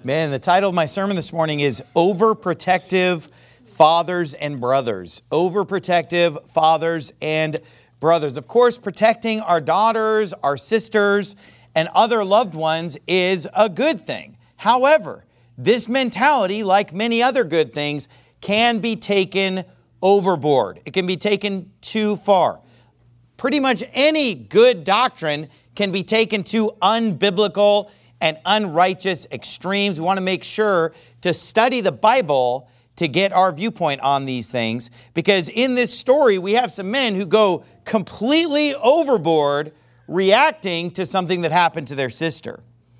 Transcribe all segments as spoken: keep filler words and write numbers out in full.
Man, the title of my sermon this morning is Overprotective Fathers and Brothers. Overprotective Fathers and Brothers. Of course, protecting our daughters, our sisters, and other loved ones is a good thing. However, this mentality, like many other good things, can be taken overboard. It can be taken too far. Pretty much any good doctrine can be taken to unbiblical and unrighteous extremes. We want to make sure to study the Bible to get our viewpoint on these things, because in this story we have some men who go completely overboard reacting to something that happened to their sister.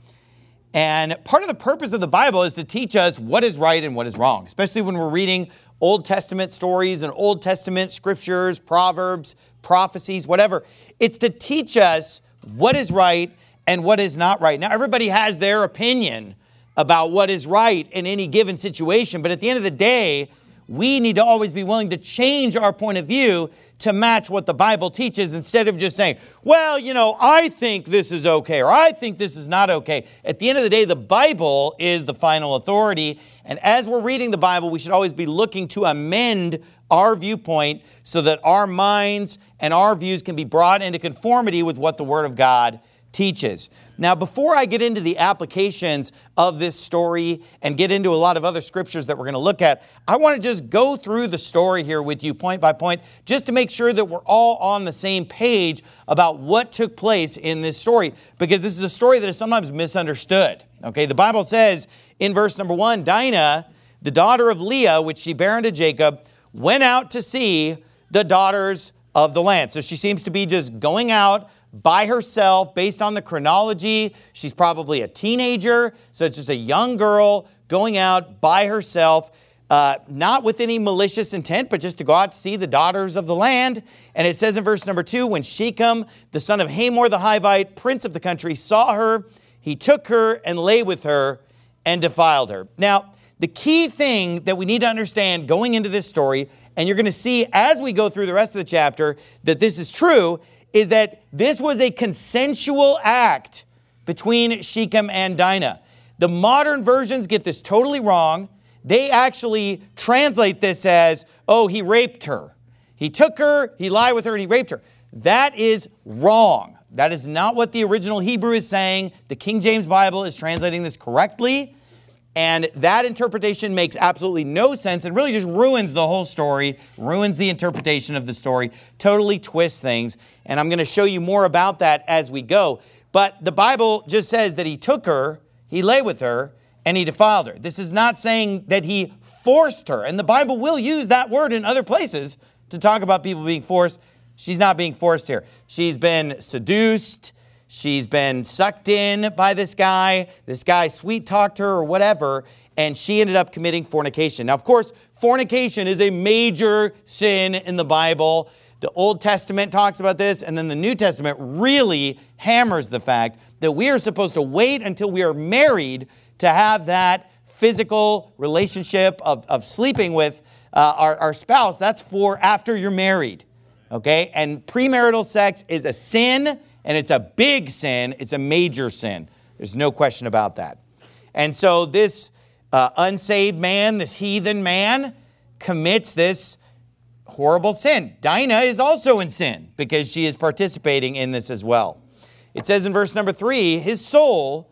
And part of the purpose of the Bible is to teach us what is right and what is wrong, especially when we're reading Old Testament stories and Old Testament scriptures, proverbs, prophecies, whatever. It's to teach us what is right and what is not right. Now, everybody has their opinion about what is right in any given situation, but at the end of the day, we need to always be willing to change our point of view to match what the Bible teaches, instead of just saying, well, you know, I think this is okay, or I think this is not okay. At the end of the day, the Bible is the final authority, and as we're reading the Bible, we should always be looking to amend our viewpoint so that our minds and our views can be brought into conformity with what the Word of God teaches. Now, before I get into the applications of this story and get into a lot of other scriptures that we're going to look at, I want to just go through the story here with you point by point, just to make sure that we're all on the same page about what took place in this story, because this is a story that is sometimes misunderstood. Okay, the Bible says in verse number one, Dinah, the daughter of Leah, which she bare unto Jacob, went out to see the daughters of the land. So she seems to be just going out by herself based on the chronology. She's probably a teenager, so it's just a young girl going out by herself, uh, not with any malicious intent, but just to go out to see the daughters of the land. And it says in verse number two, when Shechem, the son of Hamor the Hivite, prince of the country, saw her, he took her and lay with her and defiled her. Now, the key thing that we need to understand going into this story, and you're going to see as we go through the rest of the chapter that this is true, is that this was a consensual act between Shechem and Dinah. The modern versions get this totally wrong. They actually translate this as, oh, he raped her. He took her, he lied with her, and he raped her. That is wrong. That is not what the original Hebrew is saying. The King James Bible is translating this correctly. And that interpretation makes absolutely no sense and really just ruins the whole story, ruins the interpretation of the story, totally twists things. And I'm going to show you more about that as we go. But the Bible just says that he took her, he lay with her, and he defiled her. This is not saying that he forced her. And the Bible will use that word in other places to talk about people being forced. She's not being forced here. She's been seduced. She's been sucked in by this guy. This guy sweet-talked her or whatever, and she ended up committing fornication. Now, of course, fornication is a major sin in the Bible. The Old Testament talks about this, and then the New Testament really hammers the fact that we are supposed to wait until we are married to have that physical relationship of, of sleeping with uh, our, our spouse. That's for after you're married, okay? And premarital sex is a sin. And it's a big sin. It's a major sin. There's no question about that. And so this uh, unsaved man, this heathen man, commits this horrible sin. Dinah is also in sin because she is participating in this as well. It says in verse number three, his soul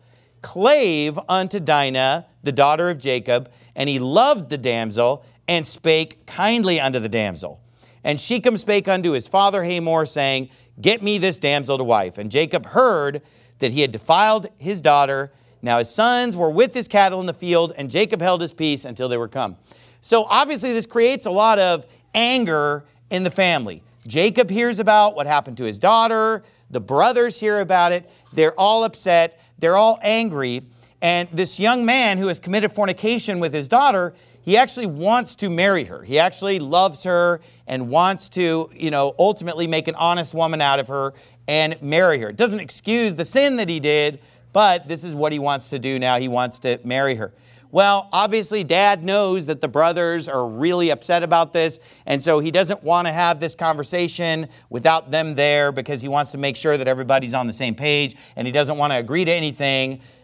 clave unto Dinah, the daughter of Jacob, and he loved the damsel and spake kindly unto the damsel. And Shechem spake unto his father Hamor, saying, get me this damsel to wife. And Jacob heard that he had defiled his daughter. Now his sons were with his cattle in the field, and Jacob held his peace until they were come. So obviously this creates a lot of anger in the family. Jacob hears about what happened to his daughter. The brothers hear about it. They're all upset. They're all angry. And this young man who has committed fornication with his daughter, he actually wants to marry her. He actually loves her and wants to, you know, ultimately make an honest woman out of her and marry her. It doesn't excuse the sin that he did, but this is what he wants to do now. He wants to marry her. Well, obviously, Dad knows that the brothers are really upset about this, and so he doesn't want to have this conversation without them there because he wants to make sure that everybody's on the same page, and he doesn't want to agree to anything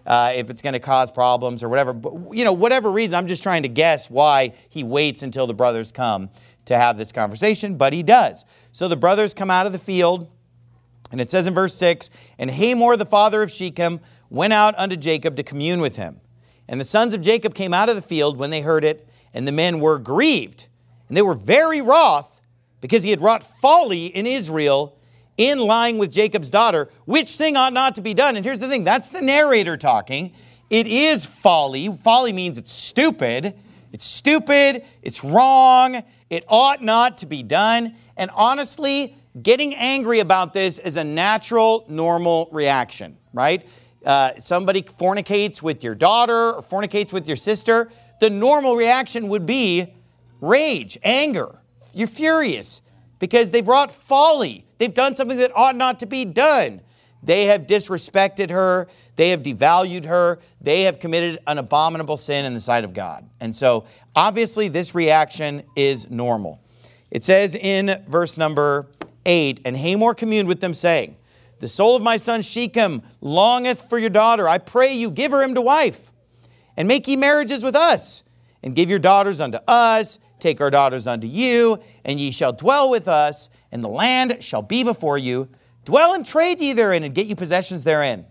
uh, if it's going to cause problems or whatever. But, you know, whatever reason, I'm just trying to guess why he waits until the brothers come to have this conversation, but he does. So the brothers come out of the field, and it says in verse six, "And Hamor, the father of Shechem, went out unto Jacob to commune with him. And the sons of Jacob came out of the field when they heard it, and the men were grieved. And they were very wroth, because he had wrought folly in Israel in lying with Jacob's daughter, which thing ought not to be done." And here's the thing, that's the narrator talking. It is folly. Folly means it's stupid. It's stupid. It's wrong. It ought not to be done. And honestly, getting angry about this is a natural, normal reaction, right? Uh, somebody fornicates with your daughter or fornicates with your sister. The normal reaction would be rage, anger. You're furious because they've wrought folly. They've done something that ought not to be done. They have disrespected her. They have devalued her. They have committed an abominable sin in the sight of God. And so, obviously, this reaction is normal. It says in verse number eight, "And Hamor communed with them, saying, The soul of my son Shechem longeth for your daughter. I pray you, give her him to wife, and make ye marriages with us, and give your daughters unto us. Take our daughters unto you, and ye shall dwell with us, and the land shall be before you. Dwell and trade ye therein, and get you possessions therein."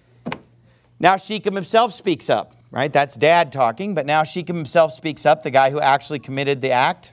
Now Shechem himself speaks up, right? That's dad talking, but now Shechem himself speaks up, the guy who actually committed the act.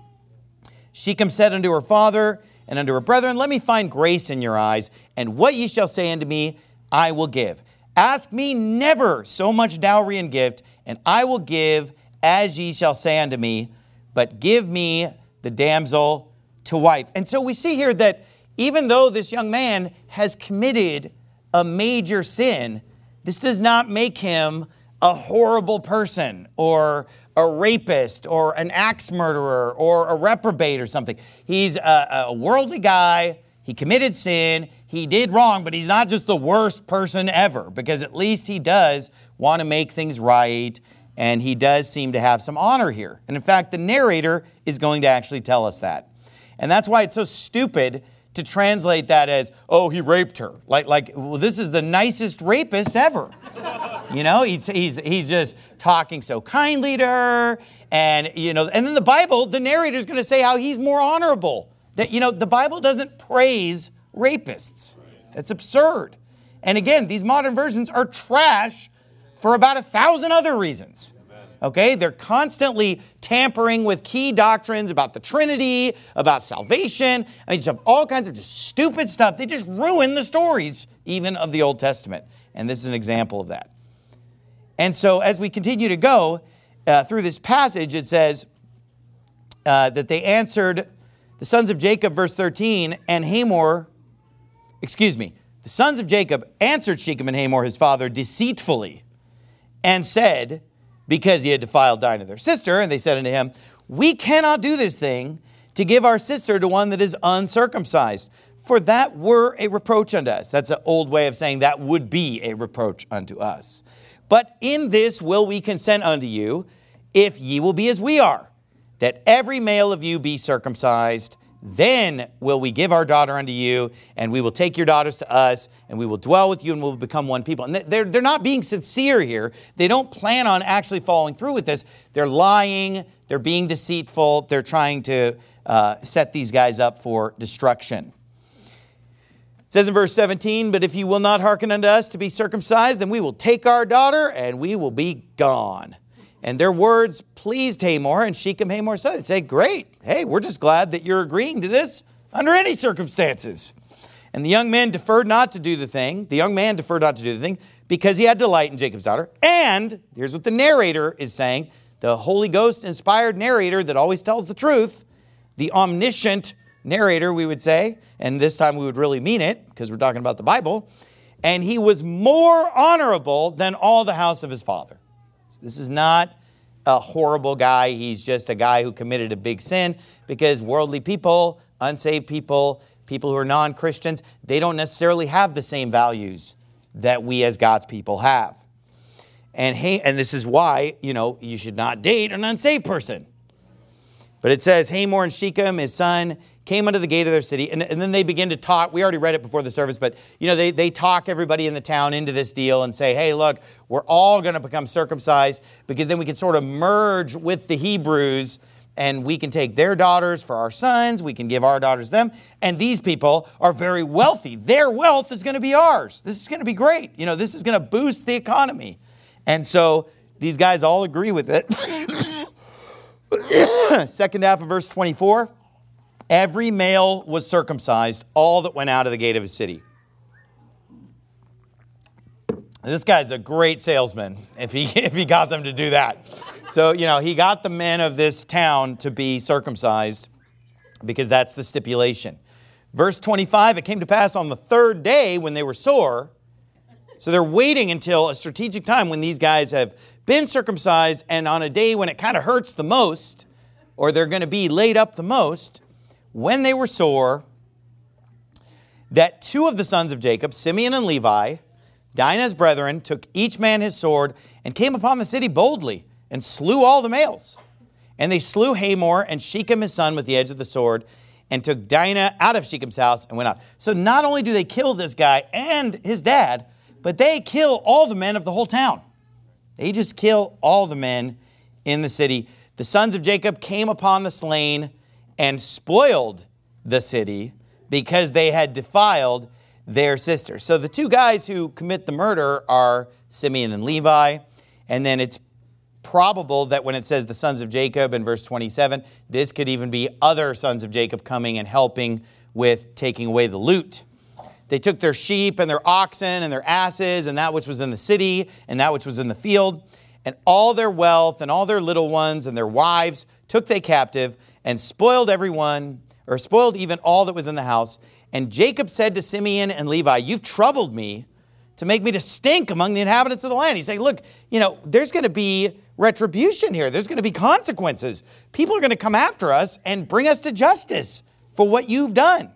"Shechem said unto her father and unto her brethren, Let me find grace in your eyes, and what ye shall say unto me, I will give. Ask me never so much dowry and gift, and I will give as ye shall say unto me, but give me the damsel to wife." And so we see here that even though this young man has committed a major sin, this does not make him a horrible person or a rapist or an axe murderer or a reprobate or something. He's a, a worldly guy. He committed sin. He did wrong, but he's not just the worst person ever, because at least he does want to make things right. And he does seem to have some honor here. And in fact, the narrator is going to actually tell us that. And that's why it's so stupid to translate that as, oh, he raped her. Like, like, well, this is the nicest rapist ever. You know, he's, he's, he's just talking so kindly to her. And, you know, and then the Bible, the narrator is going to say how he's more honorable. That, you know, the Bible doesn't praise rapists. It's absurd. And again, these modern versions are trash for about a thousand other reasons. Okay, they're constantly tampering with key doctrines about the Trinity, about salvation. I mean, just have all kinds of just stupid stuff. They just ruin the stories, even of the Old Testament. And this is an example of that. And so as we continue to go uh, through this passage, it says uh, that they answered the sons of Jacob, verse thirteen, and Hamor, excuse me, the sons of Jacob answered Shechem and Hamor, his father, deceitfully, and said, because he had defiled Dinah their sister, and they said unto him, We cannot do this thing to give our sister to one that is uncircumcised, for that were a reproach unto us. That's an old way of saying that would be a reproach unto us. But in this will we consent unto you, if ye will be as we are, that every male of you be circumcised. Then will we give our daughter unto you, and we will take your daughters to us, and we will dwell with you, and we'll become one people. And they're, they're not being sincere here. They don't plan on actually following through with this. They're lying. They're being deceitful. They're trying to uh, set these guys up for destruction. It says in verse seventeen, But if you will not hearken unto us to be circumcised, then we will take our daughter, and we will be gone. And their words pleased Hamor, and Shechem Hamor said, say, great. Hey, we're just glad that you're agreeing to this under any circumstances. And the young man deferred not to do the thing. The young man deferred not to do the thing because he had delight in Jacob's daughter. And here's what the narrator is saying. The Holy Ghost inspired narrator that always tells the truth. The omniscient narrator, we would say. And this time we would really mean it because we're talking about the Bible. And he was more honorable than all the house of his father. This is not a horrible guy. He's just a guy who committed a big sin, because worldly people, unsaved people, people who are non-Christians, they don't necessarily have the same values that we as God's people have. And, hey, and this is why, you know, you should not date an unsaved person. But But it says, Hamor and Shechem, his son, came unto the gate of their city. And, and then they begin to talk. We already read it before the service, but you know, they, they talk everybody in the town into this deal and say, hey, look, we're all going to become circumcised because then we can sort of merge with the Hebrews and we can take their daughters for our sons. We can give our daughters to them. And these people are very wealthy. Their wealth is going to be ours. This is going to be great. You know, this is going to boost the economy. And so these guys all agree with it. Second half of verse twenty-four. Every male was circumcised, all that went out of the gate of his city. This guy's a great salesman if he, if he got them to do that. So, you know, he got the men of this town to be circumcised because that's the stipulation. Verse twenty-five, it came to pass on the third day when they were sore. So they're waiting until a strategic time when these guys have been circumcised and on a day when it kind of hurts the most, or they're going to be laid up the most, when they were sore, that two of the sons of Jacob, Simeon and Levi, Dinah's brethren, took each man his sword and came upon the city boldly and slew all the males. And they slew Hamor and Shechem his son with the edge of the sword and took Dinah out of Shechem's house and went out. So not only do they kill this guy and his dad, but they kill all the men of the whole town. They just kill all the men in the city. The sons of Jacob came upon the slain and spoiled the city because they had defiled their sister. So the two guys who commit the murder are Simeon and Levi. And then it's probable that when it says the sons of Jacob in verse twenty-seven, this could even be other sons of Jacob coming and helping with taking away the loot. They took their sheep and their oxen and their asses and that which was in the city and that which was in the field, and all their wealth and all their little ones and their wives took they captive and spoiled everyone, or spoiled even all that was in the house. And Jacob said to Simeon and Levi, you've troubled me to make me to stink among the inhabitants of the land. He's saying, look, you know, there's going to be retribution here. There's going to be consequences. People are going to come after us and bring us to justice for what you've done.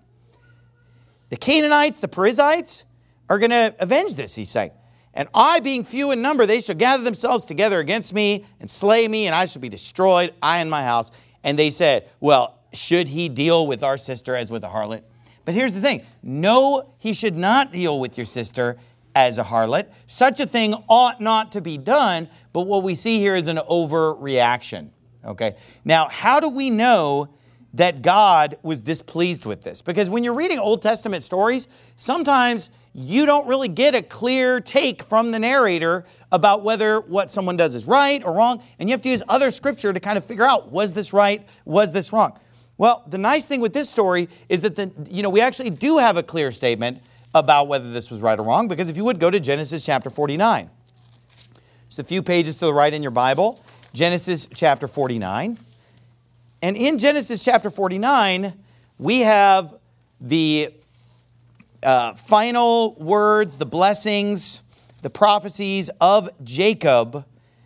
The Canaanites, the Perizzites are going to avenge this, he's saying. And I, being few in number, they shall gather themselves together against me and slay me, and I shall be destroyed, I and my house. And they said, well, should he deal with our sister as with a harlot? But here's the thing. No, he should not deal with your sister as a harlot. Such a thing ought not to be done, but what we see here is an overreaction. Okay. Now, how do we know that God was displeased with this? Because when you're reading Old Testament stories, sometimes you don't really get a clear take from the narrator about whether what someone does is right or wrong. And you have to use other scripture to kind of figure out, was this right? Was this wrong? Well, the nice thing with this story is that the, you know, we actually do have a clear statement about whether this was right or wrong, because if you would go to Genesis chapter forty-nine. Just a few pages to the right in your Bible, Genesis chapter forty-nine. And in Genesis chapter forty-nine, we have the uh, final words, the blessings, the prophecies of Jacob.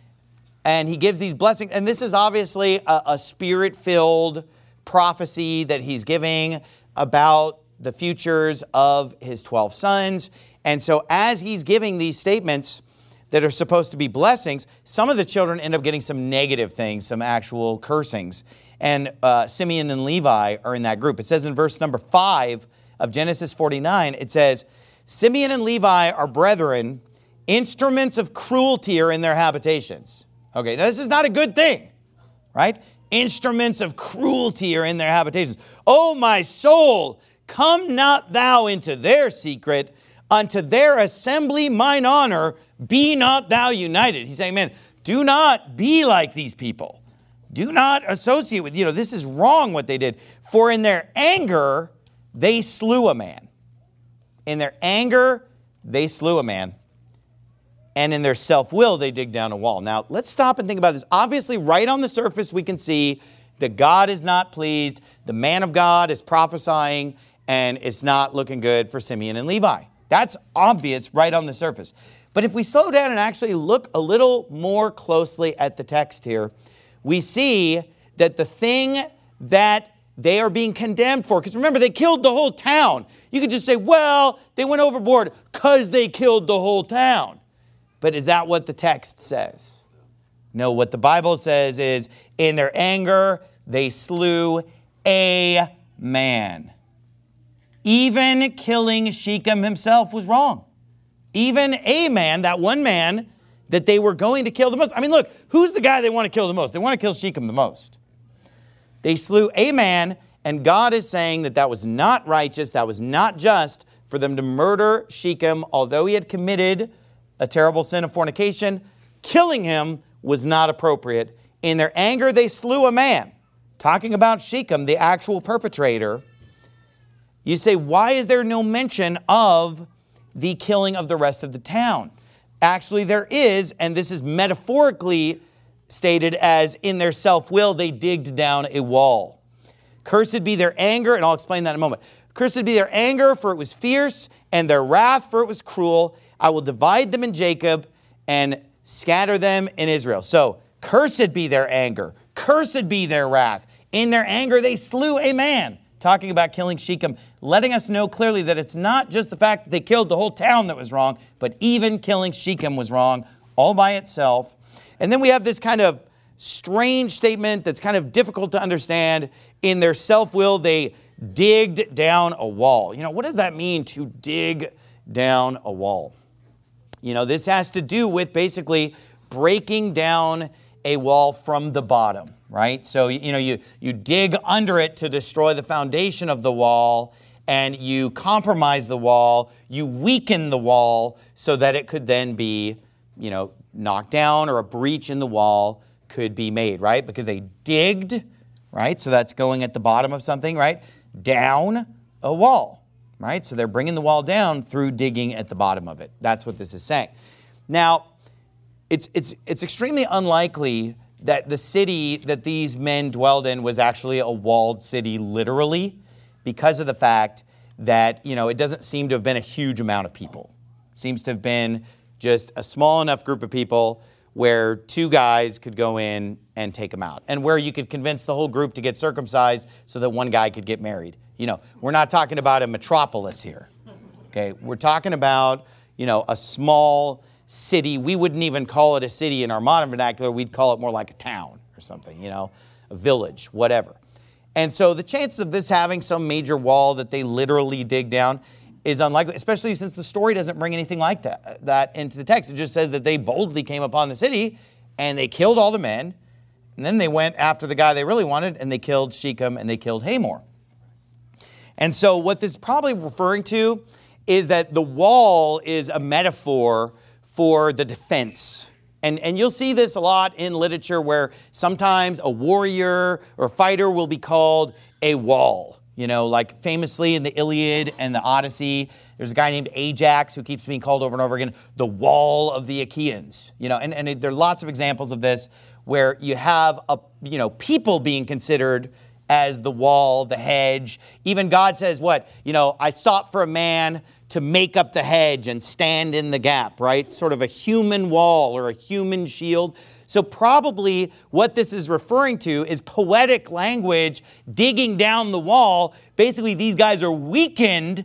And he gives these blessings. And this is obviously a, a spirit-filled prophecy that he's giving about the futures of his twelve sons. And so as he's giving these statements that are supposed to be blessings, some of the children end up getting some negative things, some actual cursings. And uh, Simeon and Levi are in that group. It says in verse number five of Genesis forty-nine, it says, Simeon and Levi are brethren, instruments of cruelty are in their habitations. Okay, now this is not a good thing, right? Instruments of cruelty are in their habitations. O my soul, come not thou into their secret, unto their assembly mine honor, be not thou united. He's saying, man, do not be like these people. Do not associate with, you know, this is wrong what they did. For in their anger, they slew a man. In their anger, they slew a man. And in their self-will, they dig down a wall. Now, let's stop and think about this. Obviously, right on the surface, we can see that God is not pleased. The man of God is prophesying, and it's not looking good for Simeon and Levi. That's obvious right on the surface. But if we slow down and actually look a little more closely at the text here, we see that the thing that they are being condemned for, because remember, they killed the whole town. You could just say, well, they went overboard because they killed the whole town. But is that what the text says? No, what the Bible says is, in their anger, they slew a man. Even killing Shechem himself was wrong. Even a man, that one man that they were going to kill the most. I mean, look, who's the guy they want to kill the most? They want to kill Shechem the most. They slew a man, and God is saying that that was not righteous, that was not just for them to murder Shechem, although he had committed a terrible sin of fornication. Killing him was not appropriate. In their anger, they slew a man. Talking about Shechem, the actual perpetrator. You say, why is there no mention of the killing of the rest of the town? Actually, there is, and this is metaphorically stated as in their self-will, they digged down a wall. Cursed be their anger, and I'll explain that in a moment. Cursed be their anger, for it was fierce, and their wrath, for it was cruel. I will divide them in Jacob and scatter them in Israel. So, cursed be their anger. Cursed be their wrath. In their anger, they slew a man. Talking about killing Shechem, letting us know clearly that it's not just the fact that they killed the whole town that was wrong, but even killing Shechem was wrong all by itself. And then we have this kind of strange statement that's kind of difficult to understand. In their self-will, they digged down a wall. You know, what does that mean to dig down a wall? You know, this has to do with basically breaking down a wall from the bottom, right? So, you know, you, you dig under it to destroy the foundation of the wall, and you compromise the wall, you weaken the wall so that it could then be, you know, knocked down, or a breach in the wall could be made, right? Because they digged, right? So that's going at the bottom of something, right? Down a wall, right? So they're bringing the wall down through digging at the bottom of it. That's what this is saying. Now, It's, it's, it's extremely unlikely that the city that these men dwelled in was actually a walled city literally, because of the fact that, you know, it doesn't seem to have been a huge amount of people. It seems to have been just a small enough group of people where two guys could go in and take them out, and where you could convince the whole group to get circumcised so that one guy could get married. You know, we're not talking about a metropolis here, okay? We're talking about, you know, a small city. We wouldn't even call it a city in our modern vernacular. We'd call it more like a town or something, you know, a village, whatever. And so the chances of this having some major wall that they literally dig down is unlikely, especially since the story doesn't bring anything like that, that into the text. It just says that they boldly came upon the city and they killed all the men. And then they went after the guy they really wanted, and they killed Shechem and they killed Hamor. And so what this is probably referring to is that the wall is a metaphor for the defense. And, and you'll see this a lot in literature, where sometimes a warrior or fighter will be called a wall. You know, like famously in the Iliad and the Odyssey, there's a guy named Ajax who keeps being called over and over again, the wall of the Achaeans. You know, and, and it, there are lots of examples of this where you have, a, you know, people being considered as the wall, the hedge. Even God says what? You know, I sought for a man to make up the hedge and stand in the gap, right? Sort of a human wall or a human shield. So probably what this is referring to is poetic language, digging down the wall. Basically, these guys are weakened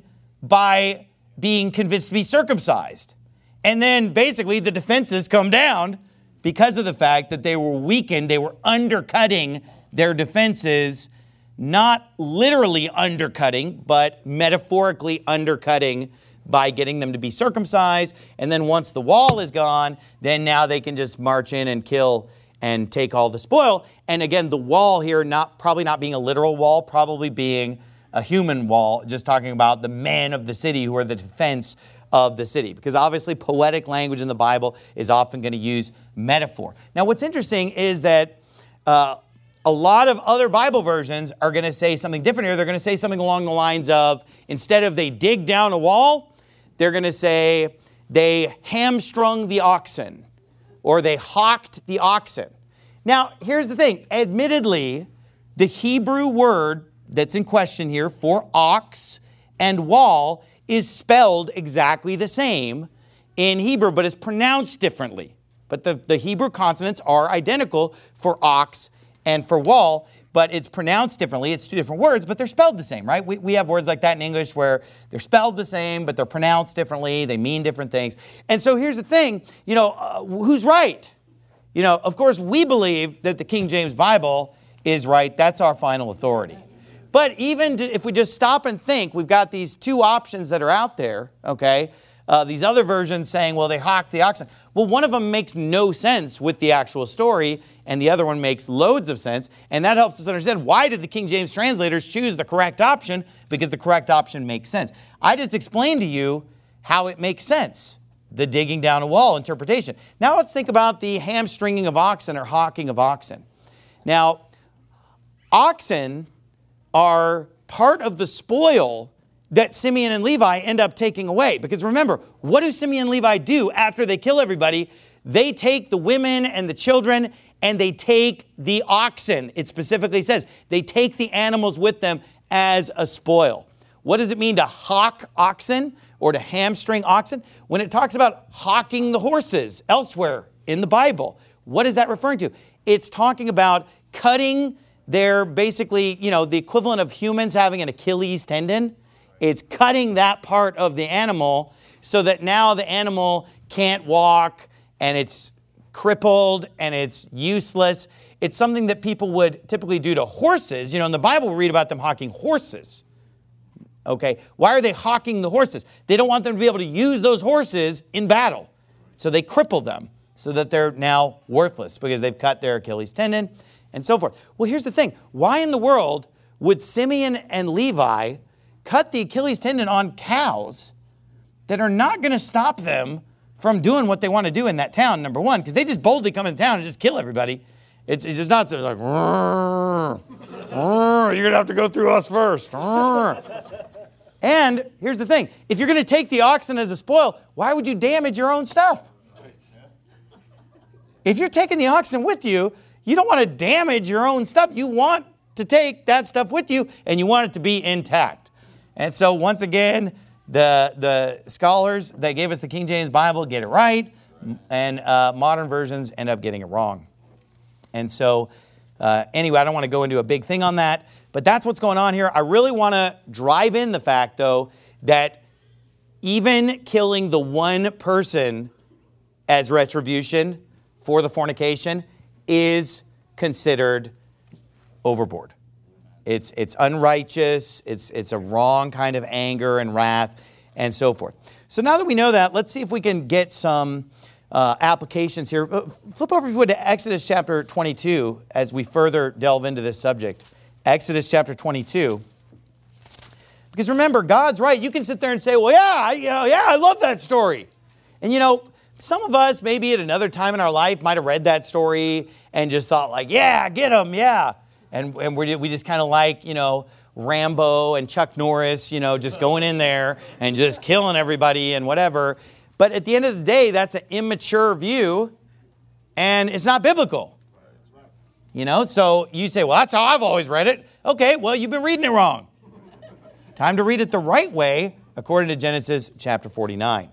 by being convinced to be circumcised. And then basically the defenses come down because of the fact that they were weakened. They were undercutting their defenses, not literally undercutting, but metaphorically undercutting by getting them to be circumcised. And then once the wall is gone, then now they can just march in and kill and take all the spoil. And again, the wall here, not probably not being a literal wall, probably being a human wall, just talking about the men of the city who are the defense of the city. Because obviously poetic language in the Bible is often going to use metaphor. Now what's interesting is that uh, a lot of other Bible versions are going to say something different here. They're going to say something along the lines of, instead of they dig down a wall, they're going to say they hamstrung the oxen, or they hawked the oxen. Now, here's the thing. Admittedly, the Hebrew word that's in question here for ox and wall is spelled exactly the same in Hebrew, but it's pronounced differently. But the, the Hebrew consonants are identical for ox and for wall, but it's pronounced differently. It's two different words, but they're spelled the same, right? We, we have words like that in English where they're spelled the same, but they're pronounced differently. They mean different things. And so here's the thing, you know, uh, who's right? You know, of course, we believe that the King James Bible is right. That's our final authority. But even to, if we just stop and think, we've got these two options that are out there, okay? Uh, these other versions saying, well, they hocked the oxen. Well, one of them makes no sense with the actual story, and the other one makes loads of sense. And that helps us understand, why did the King James translators choose the correct option? Because the correct option makes sense. I just explained to you how it makes sense, the digging down a wall interpretation. Now let's think about the hamstringing of oxen or hocking of oxen. Now, oxen are part of the spoil that Simeon and Levi end up taking away. Because remember, what do Simeon and Levi do after they kill everybody? They take the women and the children and they take the oxen. It specifically says they take the animals with them as a spoil. What does it mean to hock oxen or to hamstring oxen? When it talks about hocking the horses elsewhere in the Bible, what is that referring to? It's talking about cutting their, basically, you know, the equivalent of humans having an Achilles tendon. It's cutting that part of the animal so that now the animal can't walk and it's crippled and it's useless. It's something that people would typically do to horses. You know, in the Bible, we read about them hocking horses. Okay, why are they hocking the horses? They don't want them to be able to use those horses in battle. So they cripple them so that they're now worthless because they've cut their Achilles tendon and so forth. Well, here's the thing. Why in the world would Simeon and Levi cut the Achilles tendon on cows that are not going to stop them from doing what they want to do in that town, number one, because they just boldly come into town and just kill everybody. It's, it's just not so like, "Rrr, rrr, you're going to have to go through us first. Rrr." And here's the thing. If you're going to take the oxen as a spoil, why would you damage your own stuff? If you're taking the oxen with you, you don't want to damage your own stuff. You want to take that stuff with you, and you want it to be intact. And so once again, the, the scholars that gave us the King James Bible get it right, and uh, modern versions end up getting it wrong. And so uh, anyway, I don't want to go into a big thing on that, but that's what's going on here. I really want to drive in the fact, though, that even killing the one person as retribution for the fornication is considered overboard. It's, it's unrighteous, it's, it's a wrong kind of anger and wrath, and so forth. So now that we know that, let's see if we can get some uh, applications here. Flip over if you would to Exodus chapter twenty-two as we further delve into this subject. Exodus chapter twenty-two. Because remember, God's right. You can sit there and say, well, yeah, yeah, yeah, I love that story. And you know, some of us maybe at another time in our life might have read that story and just thought like, yeah, get him, yeah. And, and we we just kind of like, you know, Rambo and Chuck Norris, you know, just going in there and just killing everybody and whatever. But at the end of the day, that's an immature view and it's not biblical. You know, so you say, well, that's how I've always read it. Okay, well, you've been reading it wrong. Time to read it the right way according to Genesis chapter forty-nine.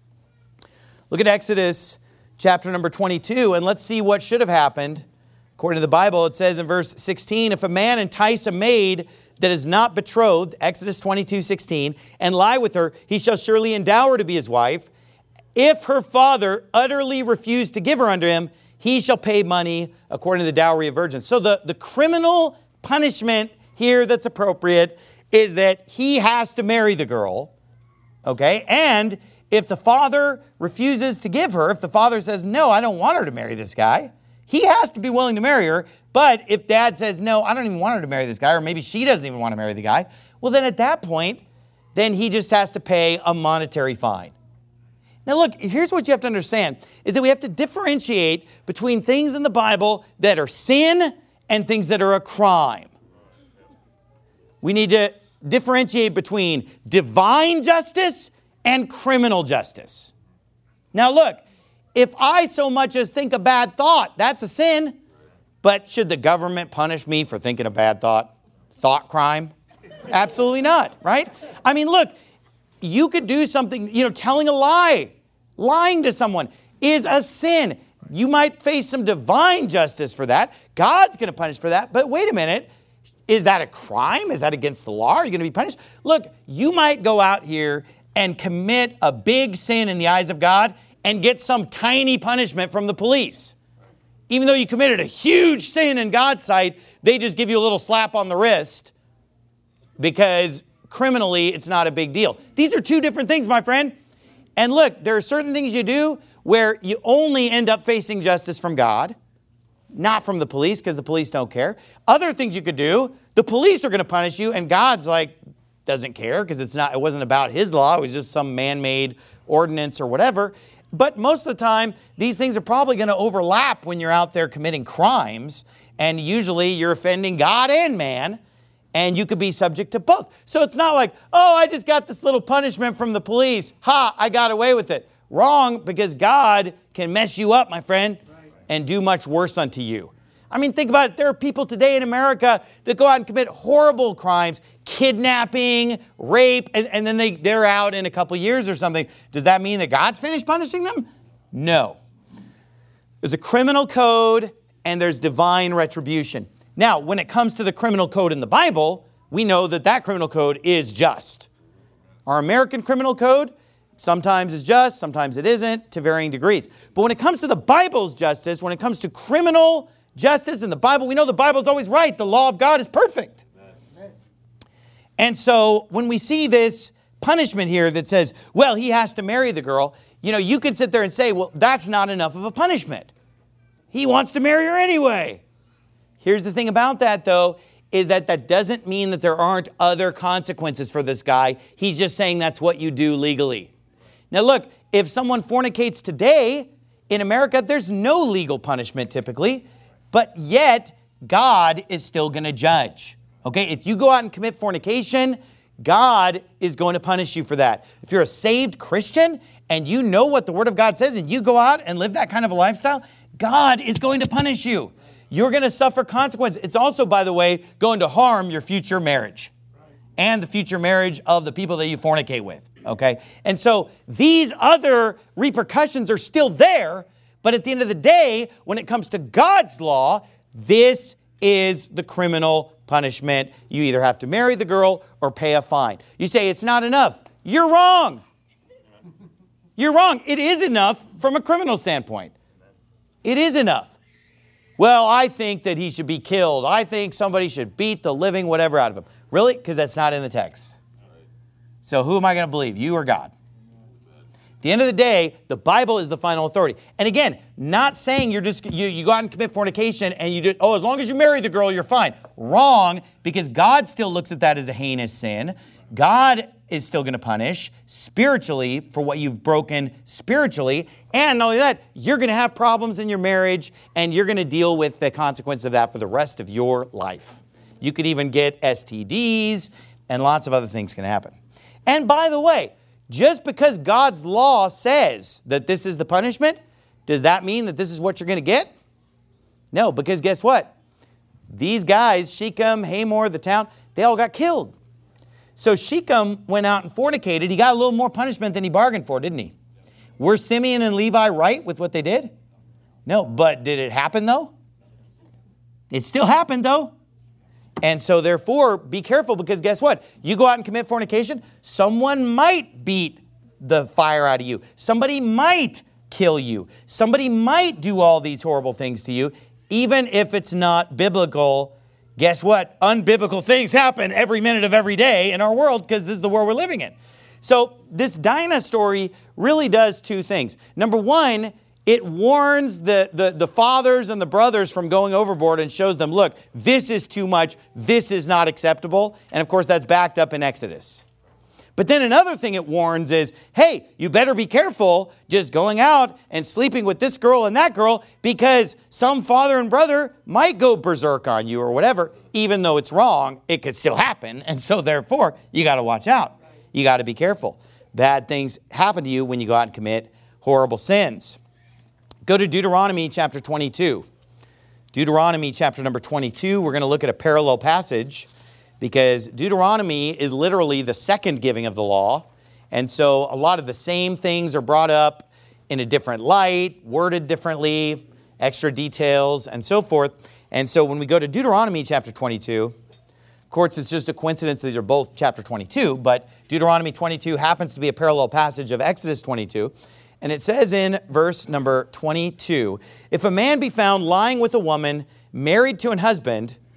Look at Exodus chapter number twenty-two and let's see what should have happened. According to the Bible, it says in verse sixteen, if a man entice a maid that is not betrothed, Exodus twenty-two, sixteen, and lie with her, he shall surely endow her to be his wife. If her father utterly refuse to give her unto him, he shall pay money according to the dowry of virgins. So the, the criminal punishment here that's appropriate is that he has to marry the girl, okay? And if the father refuses to give her, if the father says, no, I don't want her to marry this guy, he has to be willing to marry her. But if dad says, no, I don't even want her to marry this guy, or maybe she doesn't even want to marry the guy, well, then at that point, then he just has to pay a monetary fine. Now look, here's what you have to understand, is that we have to differentiate between things in the Bible that are sin and things that are a crime. We need to differentiate between divine justice and criminal justice. Now look, if I so much as think a bad thought, that's a sin. But should the government punish me for thinking a bad thought? Thought crime? Absolutely not, right? I mean, look, you could do something, you know, telling a lie, lying to someone is a sin. You might face some divine justice for that. God's going to punish for that. But wait a minute. Is that a crime? Is that against the law? Are you going to be punished? Look, you might go out here and commit a big sin in the eyes of God and get some tiny punishment from the police. Even though you committed a huge sin in God's sight, they just give you a little slap on the wrist because criminally it's not a big deal. These are two different things, my friend. And look, there are certain things you do where you only end up facing justice from God, not from the police, because the police don't care. Other things you could do, the police are going to punish you, and God's like, doesn't care because it's not, it wasn't about his law. It was just some man-made ordinance or whatever. But most of the time, these things are probably going to overlap when you're out there committing crimes. And usually you're offending God and man. And you could be subject to both. So it's not like, oh, I just got this little punishment from the police. Ha, I got away with it. Wrong, because God can mess you up, my friend, and do much worse unto you. I mean, think about it. There are people today in America that go out and commit horrible crimes, kidnapping, rape, and, and then they, they're out in a couple years or something. Does that mean that God's finished punishing them? No. There's a criminal code and there's divine retribution. Now, when it comes to the criminal code in the Bible, we know that that criminal code is just. Our American criminal code sometimes is just, sometimes it isn't, to varying degrees. But when it comes to the Bible's justice, when it comes to criminal justice in the Bible, we know the Bible is always right. The law of God is perfect. Amen. And so when we see this punishment here that says, well, he has to marry the girl, you know, you could sit there and say, well, that's not enough of a punishment. He wants to marry her anyway. Here's the thing about that, though, is that that doesn't mean that there aren't other consequences for this guy. He's just saying that's what you do legally. Now, look, if someone fornicates today in America, there's no legal punishment typically. But yet, God is still going to judge. Okay, if you go out and commit fornication, God is going to punish you for that. If you're a saved Christian and you know what the Word of God says and you go out and live that kind of a lifestyle, God is going to punish you. You're going to suffer consequences. It's also, by the way, going to harm your future marriage and the future marriage of the people that you fornicate with. Okay, and so these other repercussions are still there. But at the end of the day, when it comes to God's law, this is the criminal punishment. You either have to marry the girl or pay a fine. You say it's not enough. You're wrong. You're wrong. It is enough from a criminal standpoint. It is enough. Well, I think that he should be killed. I think somebody should beat the living whatever out of him. Really? Because that's not in the text. So who am I going to believe, you or God? At the end of the day, the Bible is the final authority. And again, not saying you're just you, you go out and commit fornication and you do, oh, as long as you marry the girl, you're fine. Wrong, because God still looks at that as a heinous sin. God is still going to punish spiritually for what you've broken spiritually. And not only that, you're going to have problems in your marriage and you're going to deal with the consequence of that for the rest of your life. You could even get S T Ds and lots of other things can happen. And by the way, just because God's law says that this is the punishment, does that mean that this is what you're going to get? No, because guess what? These guys, Shechem, Hamor, the town, they all got killed. So Shechem went out and fornicated. He got a little more punishment than he bargained for, didn't he? Were Simeon and Levi right with what they did? No, but did it happen though? It still happened though. And so therefore, be careful, because guess what? You go out and commit fornication, someone might beat the fire out of you. Somebody might kill you. Somebody might do all these horrible things to you, even if it's not biblical. Guess what? Unbiblical things happen every minute of every day in our world, because this is the world we're living in. So this Dinah story really does two things. Number one, it warns the, the, the fathers and the brothers from going overboard and shows them, look, this is too much. This is not acceptable. And of course, that's backed up in Exodus. But then another thing it warns is, hey, you better be careful just going out and sleeping with this girl and that girl, because some father and brother might go berserk on you or whatever. Even though it's wrong, it could still happen. And so therefore, you got to watch out. You got to be careful. Bad things happen to you when you go out and commit horrible sins. Go to Deuteronomy chapter twenty-two. Deuteronomy chapter number twenty-two, we're going to look at a parallel passage, because Deuteronomy is literally the second giving of the law. And so a lot of the same things are brought up in a different light, worded differently, extra details, and so forth. And so when we go to Deuteronomy chapter twenty-two, of course, it's just a coincidence these are both chapter twenty-two, but Deuteronomy twenty-two happens to be a parallel passage of Exodus twenty-two. And it says in verse number twenty-two, if a man be found lying with a woman married to an husband,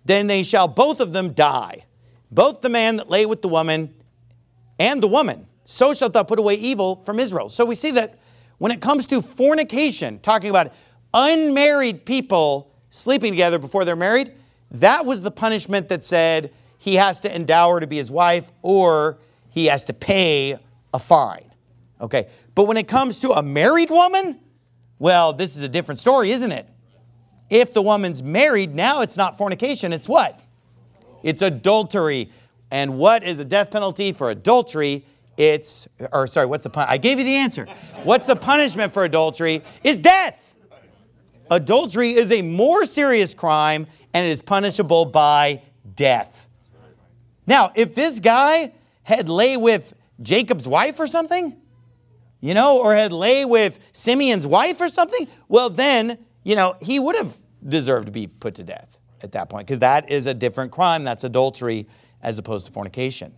then they shall both of them die. Both the man that lay with the woman and the woman. So shalt thou put away evil from Israel. So we see that when it comes to fornication, talking about unmarried people sleeping together before they're married, that was the punishment that said he has to endow her to be his wife or he has to pay a fine. Okay, but when it comes to a married woman, well, this is a different story, isn't it? If the woman's married, now it's not fornication, it's what? It's adultery. And what is the death penalty for adultery? It's, or sorry, what's the pun? I gave you the answer. What's the punishment for adultery? Is death. Adultery is a more serious crime and it is punishable by death. Now, if this guy had lay with Jacob's wife or something, you know, or had lay with Simeon's wife or something, well then, you know, he would have deserved to be put to death at that point because that is a different crime. That's adultery as opposed to fornication.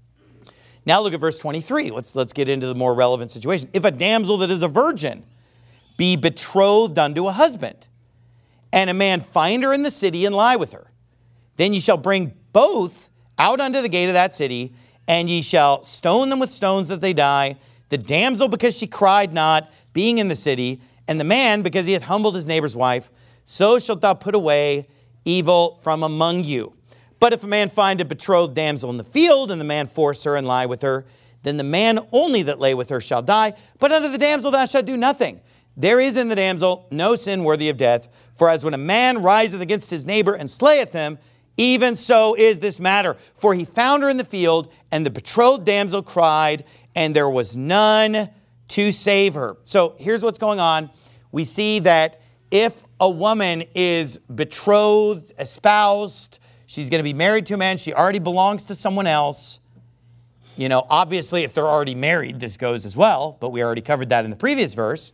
Now look at verse twenty-three. Let's, let's get into the more relevant situation. If a damsel that is a virgin be betrothed unto a husband, and a man find her in the city and lie with her, then ye shall bring both out unto the gate of that city, and ye shall stone them with stones that they die, the damsel because she cried not, being in the city, and the man because he hath humbled his neighbor's wife. So shalt thou put away evil from among you. But if a man find a betrothed damsel in the field, and the man force her and lie with her, then the man only that lay with her shall die. But unto the damsel thou shalt do nothing. There is in the damsel no sin worthy of death. For as when a man riseth against his neighbor and slayeth him, even so is this matter. For he found her in the field, and the betrothed damsel cried, and there was none to save her. So here's what's going on. We see that if a woman is betrothed, espoused, she's going to be married to a man, she already belongs to someone else. You know, obviously, if they're already married, this goes as well, but we already covered that in the previous verse.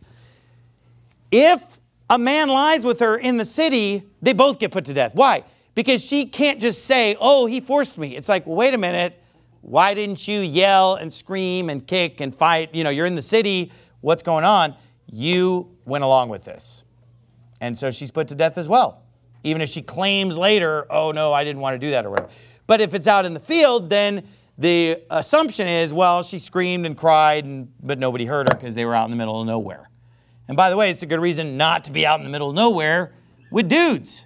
If a man lies with her in the city, they both get put to death. Why? Because she can't just say, oh, he forced me. It's like, well, wait a minute. Why didn't you yell and scream and kick and fight? You know, you're in the city. What's going on? You went along with this. And so she's put to death as well. Even if she claims later, oh, no, I didn't want to do that or whatever. But if it's out in the field, then the assumption is, well, she screamed and cried, and, but nobody heard her because they were out in the middle of nowhere. And by the way, it's a good reason not to be out in the middle of nowhere with dudes.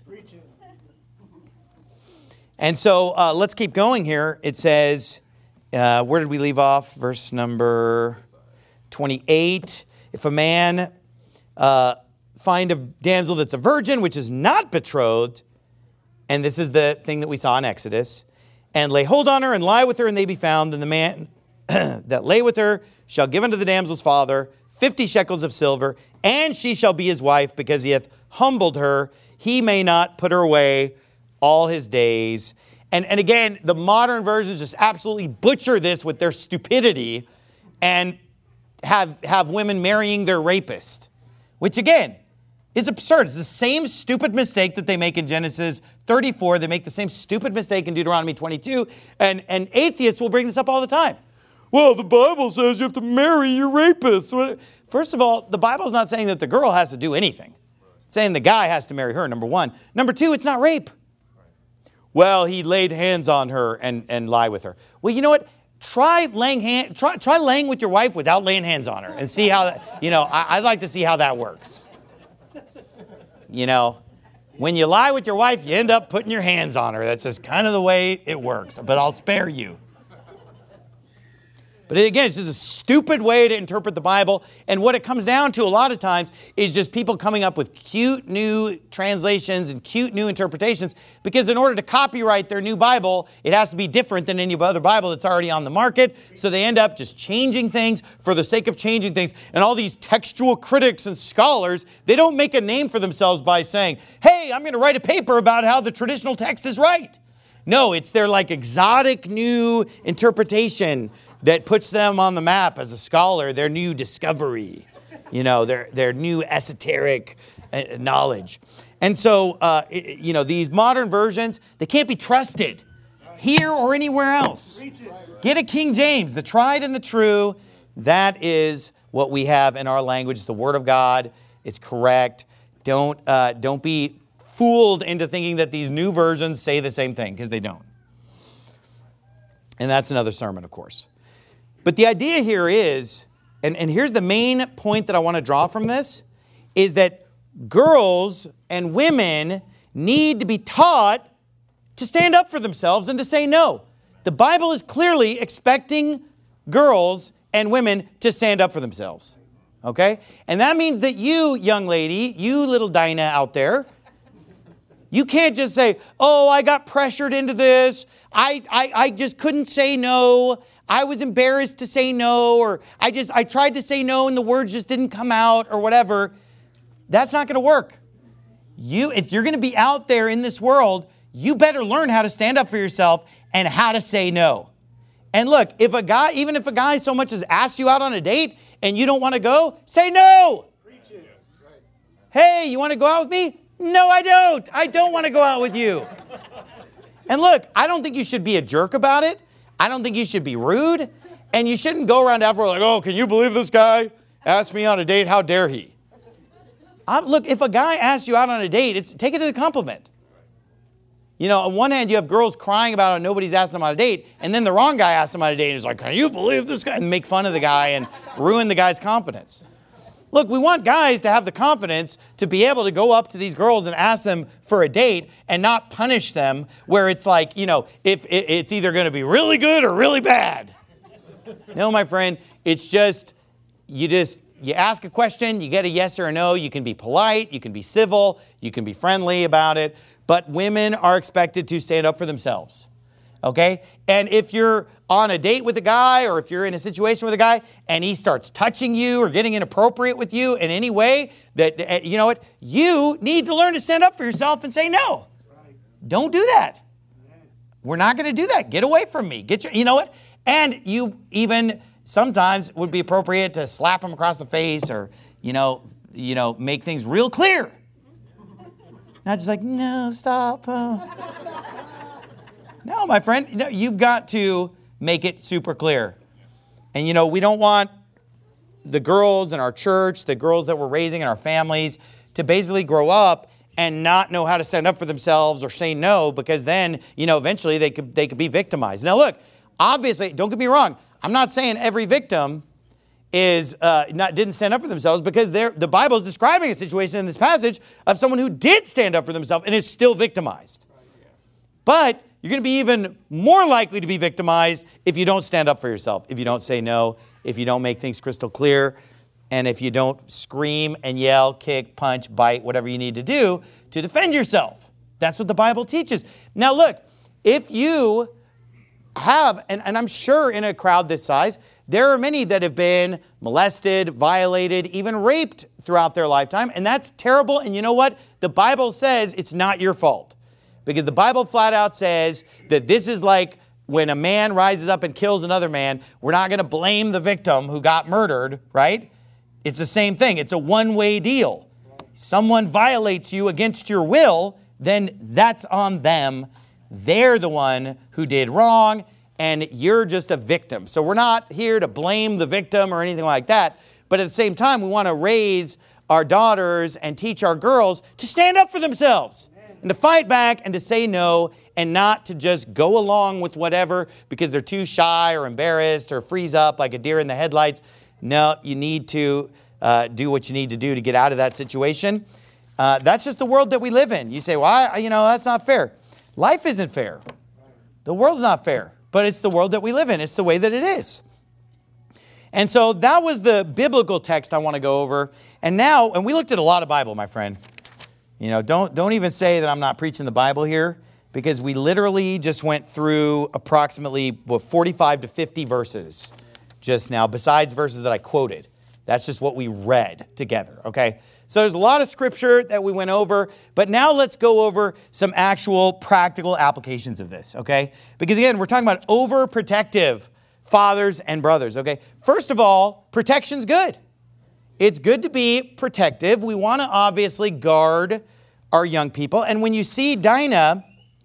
And so uh, let's keep going here. It says, uh, where did we leave off? Verse number twenty-eight. If a man uh, find a damsel that's a virgin, which is not betrothed, and this is the thing that we saw in Exodus, and lay hold on her and lie with her, and they be found, then the man that lay with her shall give unto the damsel's father fifty shekels of silver, and she shall be his wife, because he hath humbled her. He may not put her away all his days. And, and again, the modern versions just absolutely butcher this with their stupidity and have, have women marrying their rapist, which again is absurd. It's the same stupid mistake that they make in Genesis thirty-four. They make the same stupid mistake in Deuteronomy twenty-two. And, and atheists will bring this up all the time. Well, the Bible says you have to marry your rapist. First of all, the Bible's not saying that the girl has to do anything. It's saying the guy has to marry her, number one. Number two, it's not rape. Well, he laid hands on her and, and lie with her. Well, you know what? Try laying hand, try, try laying with your wife without laying hands on her and see how that, you know, I, I'd like to see how that works. You know, when you lie with your wife, you end up putting your hands on her. That's just kind of the way it works, but I'll spare you. But again, it's just a stupid way to interpret the Bible. And what it comes down to a lot of times is just people coming up with cute new translations and cute new interpretations. Because in order to copyright their new Bible, it has to be different than any other Bible that's already on the market. So they end up just changing things for the sake of changing things. And all these textual critics and scholars, they don't make a name for themselves by saying, hey, I'm going to write a paper about how the traditional text is right. No, it's their like exotic new interpretation that puts them on the map as a scholar, their new discovery, you know, their, their new esoteric knowledge. And so, uh, you know, these modern versions, they can't be trusted here or anywhere else. Get a King James, the tried and the true. That is what we have in our language. It's the Word of God. It's correct. Don't, uh, don't be fooled into thinking that these new versions say the same thing, because they don't. And that's another sermon, of course. But the idea here is, and, and here's the main point that I want to draw from this, is that girls and women need to be taught to stand up for themselves and to say no. The Bible is clearly expecting girls and women to stand up for themselves. Okay? And that means that you, young lady, you little Dinah out there, you can't just say, oh, I got pressured into this. I, I, I just couldn't say no. I was embarrassed to say no. Or I just, I tried to say no and the words just didn't come out or whatever. That's not going to work. You, if you're going to be out there in this world, you better learn how to stand up for yourself and how to say no. And look, if a guy, even if a guy so much as asks you out on a date and you don't want to go, say no. Preach it. Hey, you want to go out with me? No, I don't. I don't want to go out with you. And look, I don't think you should be a jerk about it. I don't think you should be rude. And you shouldn't go around afterward like, oh, can you believe this guy asked me on a date? How dare he? I'm, look, if a guy asks you out on a date, it's, take it as a compliment. You know, on one hand, you have girls crying about how nobody's asked them on a date, and then the wrong guy asks them on a date and is like, can you believe this guy? And make fun of the guy and ruin the guy's confidence. Look, we want guys to have the confidence to be able to go up to these girls and ask them for a date and not punish them where it's like, you know, if it's either going to be really good or really bad. No, my friend, it's just, you just, you ask a question, you get a yes or a no. You can be polite, you can be civil, you can be friendly about it. But women are expected to stand up for themselves. Okay? And if you're on a date with a guy or if you're in a situation with a guy and he starts touching you or getting inappropriate with you in any way, that, you know what? You need to learn to stand up for yourself and say no. Right. Don't do that. We're not going to do that. Get away from me. Get your, you know what? And you even sometimes would be appropriate to slap him across the face or, you know, you know, make things real clear. Not just like, no, stop. Oh. No, my friend, no, you've got to make it super clear. And, you know, we don't want the girls in our church, the girls that we're raising in our families, to basically grow up and not know how to stand up for themselves or say no, because then, you know, eventually they could they could be victimized. Now, look, obviously, don't get me wrong. I'm not saying every victim is uh, not didn't stand up for themselves, because the Bible is describing a situation in this passage of someone who did stand up for themselves and is still victimized. But you're going to be even more likely to be victimized if you don't stand up for yourself, if you don't say no, if you don't make things crystal clear, and if you don't scream and yell, kick, punch, bite, whatever you need to do to defend yourself. That's what the Bible teaches. Now look, if you have, and, and I'm sure in a crowd this size, there are many that have been molested, violated, even raped throughout their lifetime, and that's terrible. And you know what? The Bible says it's not your fault, because the Bible flat out says that this is like when a man rises up and kills another man. We're not going to blame the victim who got murdered, right? It's the same thing. It's a one-way deal. Someone violates you against your will, then that's on them. They're the one who did wrong, and you're just a victim. So we're not here to blame the victim or anything like that. But at the same time, we want to raise our daughters and teach our girls to stand up for themselves and to fight back and to say no, and not to just go along with whatever because they're too shy or embarrassed or freeze up like a deer in the headlights. No, you need to uh, do what you need to do to get out of that situation. Uh, that's just the world that we live in. You say, well, I, you know, that's not fair. Life isn't fair. The world's not fair, but it's the world that we live in. It's the way that it is. And so that was the biblical text I want to go over. And now, and we looked at a lot of Bible, my friend. You know, don't, don't even say that I'm not preaching the Bible here, because we literally just went through approximately what, forty-five to fifty verses just now, besides verses that I quoted. That's just what we read together, okay? So there's a lot of scripture that we went over, but now let's go over some actual practical applications of this, okay? Because again, we're talking about overprotective fathers and brothers, okay? First of all, protection's good. It's good to be protective. We want to obviously guard our young people. And when you see Dinah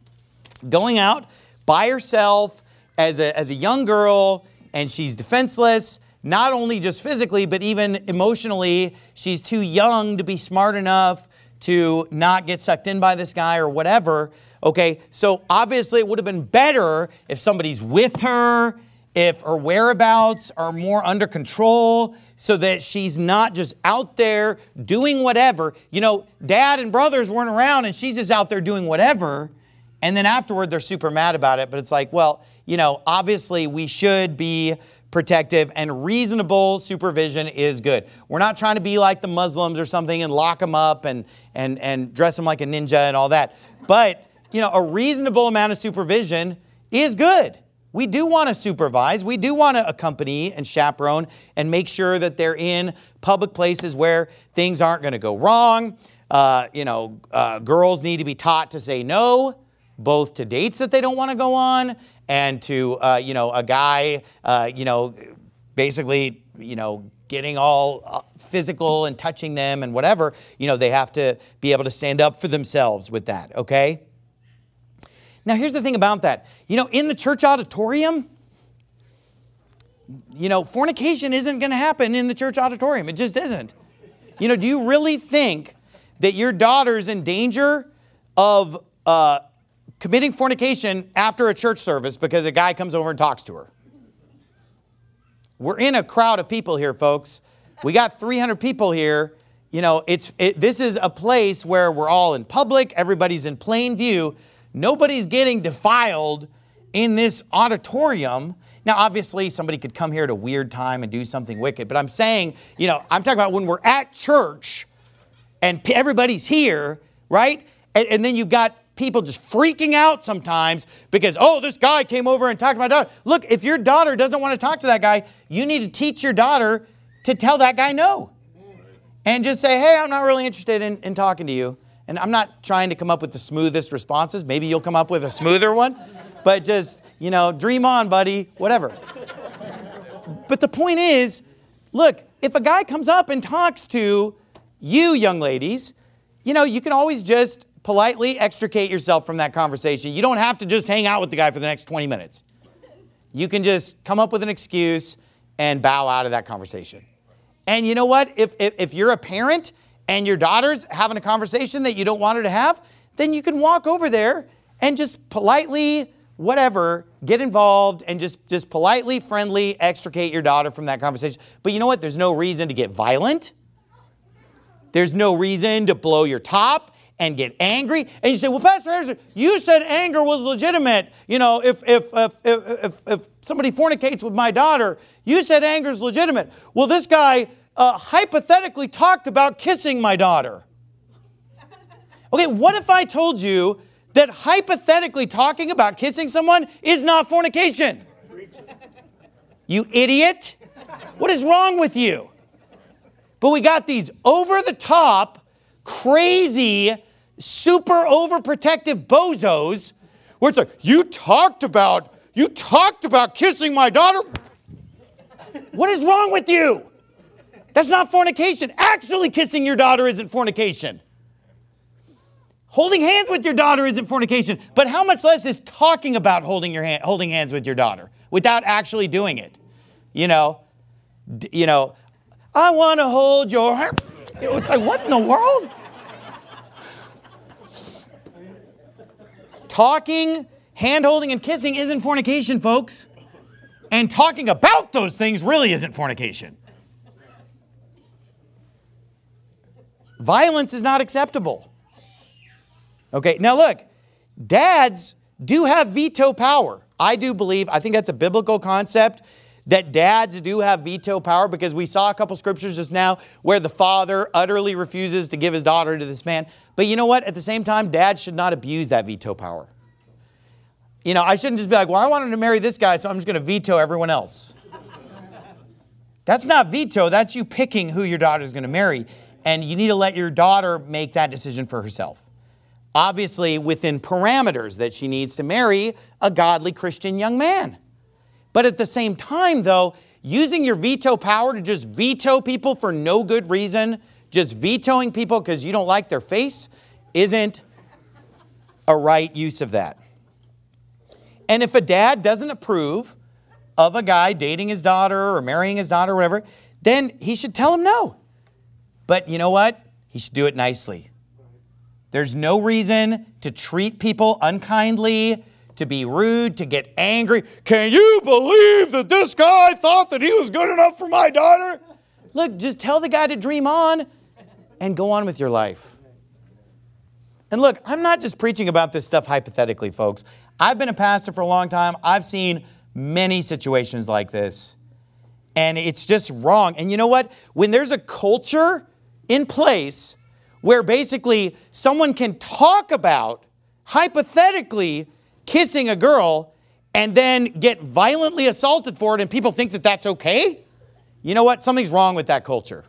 going out by herself as a, as a young girl, and she's defenseless, not only just physically, but even emotionally, she's too young to be smart enough to not get sucked in by this guy or whatever. Okay, so obviously it would have been better if somebody's with her, if her whereabouts are more under control so that she's not just out there doing whatever. You know, dad and brothers weren't around and she's just out there doing whatever. And then afterward, they're super mad about it. But it's like, well, you know, obviously we should be protective, and reasonable supervision is good. We're not trying to be like the Muslims or something and lock them up and, and, and dress them like a ninja and all that. But, you know, a reasonable amount of supervision is good. We do want to supervise. We do want to accompany and chaperone and make sure that they're in public places where things aren't going to go wrong. Uh, you know, uh, girls need to be taught to say no, both to dates that they don't want to go on and to, uh, you know, a guy, uh, you know, basically, you know, getting all physical and touching them and whatever. You know, they have to be able to stand up for themselves with that, okay? Now, here's the thing about that. You know, in the church auditorium, you know, fornication isn't going to happen in the church auditorium. It just isn't. You know, do you really think that your daughter's in danger of uh, committing fornication after a church service because a guy comes over and talks to her? We're in a crowd of people here, folks. We got three hundred people here. You know, it's it, this is a place where we're all in public. Everybody's in plain view. Nobody's getting defiled in this auditorium. Now, obviously, somebody could come here at a weird time and do something wicked. But I'm saying, you know, I'm talking about when we're at church and everybody's here, right? And, and then you've got people just freaking out sometimes because, oh, this guy came over and talked to my daughter. Look, if your daughter doesn't want to talk to that guy, you need to teach your daughter to tell that guy no. And just say, hey, I'm not really interested in, in talking to you. And I'm not trying to come up with the smoothest responses. Maybe you'll come up with a smoother one. But just, you know, dream on, buddy, whatever. But the point is, look, if a guy comes up and talks to you, young ladies, you know, you can always just politely extricate yourself from that conversation. You don't have to just hang out with the guy for the next twenty minutes. You can just come up with an excuse and bow out of that conversation. And you know what? If, if, if you're a parent and your daughter's having a conversation that you don't want her to have, then you can walk over there and just politely, whatever, get involved and just, just politely, friendly, extricate your daughter from that conversation. But you know what? There's no reason to get violent. There's no reason to blow your top and get angry. And you say, well, Pastor Harrison, you said anger was legitimate. You know, if, if, if, if, if, if somebody fornicates with my daughter, you said anger is legitimate. Well, this guy uh, hypothetically talked about kissing my daughter. Okay, what if I told you that hypothetically talking about kissing someone is not fornication? You idiot. What is wrong with you? But we got these over-the-top, crazy, super overprotective bozos where it's like, you talked about, you talked about kissing my daughter. What is wrong with you? That's not fornication. Actually kissing your daughter isn't fornication. Holding hands with your daughter isn't fornication. But how much less is talking about holding your hand, holding hands with your daughter without actually doing it? You know, d- you know, I want to hold your hand. It's like, what in the world? Talking, hand-holding, and kissing isn't fornication, folks. And talking about those things really isn't fornication. Violence is not acceptable. Okay, now look, dads do have veto power. I do believe, I think that's a biblical concept, that dads do have veto power, because we saw a couple scriptures just now where the father utterly refuses to give his daughter to this man. But you know what? At the same time, dads should not abuse that veto power. You know, I shouldn't just be like, well, I wanted to marry this guy, so I'm just going to veto everyone else. That's not veto. That's you picking who your daughter is going to marry. And you need to let your daughter make that decision for herself. Obviously, within parameters that she needs to marry a godly Christian young man. But at the same time, though, using your veto power to just veto people for no good reason, just vetoing people because you don't like their face, isn't a right use of that. And if a dad doesn't approve of a guy dating his daughter or marrying his daughter or whatever, then he should tell him no. But you know what? He should do it nicely. There's no reason to treat people unkindly, to be rude, to get angry. Can you believe that this guy thought that he was good enough for my daughter? Look, just tell the guy to dream on and go on with your life. And look, I'm not just preaching about this stuff hypothetically, folks. I've been a pastor for a long time. I've seen many situations like this. And it's just wrong. And you know what? When there's a culture in place where basically someone can talk about, hypothetically, kissing a girl and then get violently assaulted for it and people think that that's okay, you know what? Something's wrong with that culture.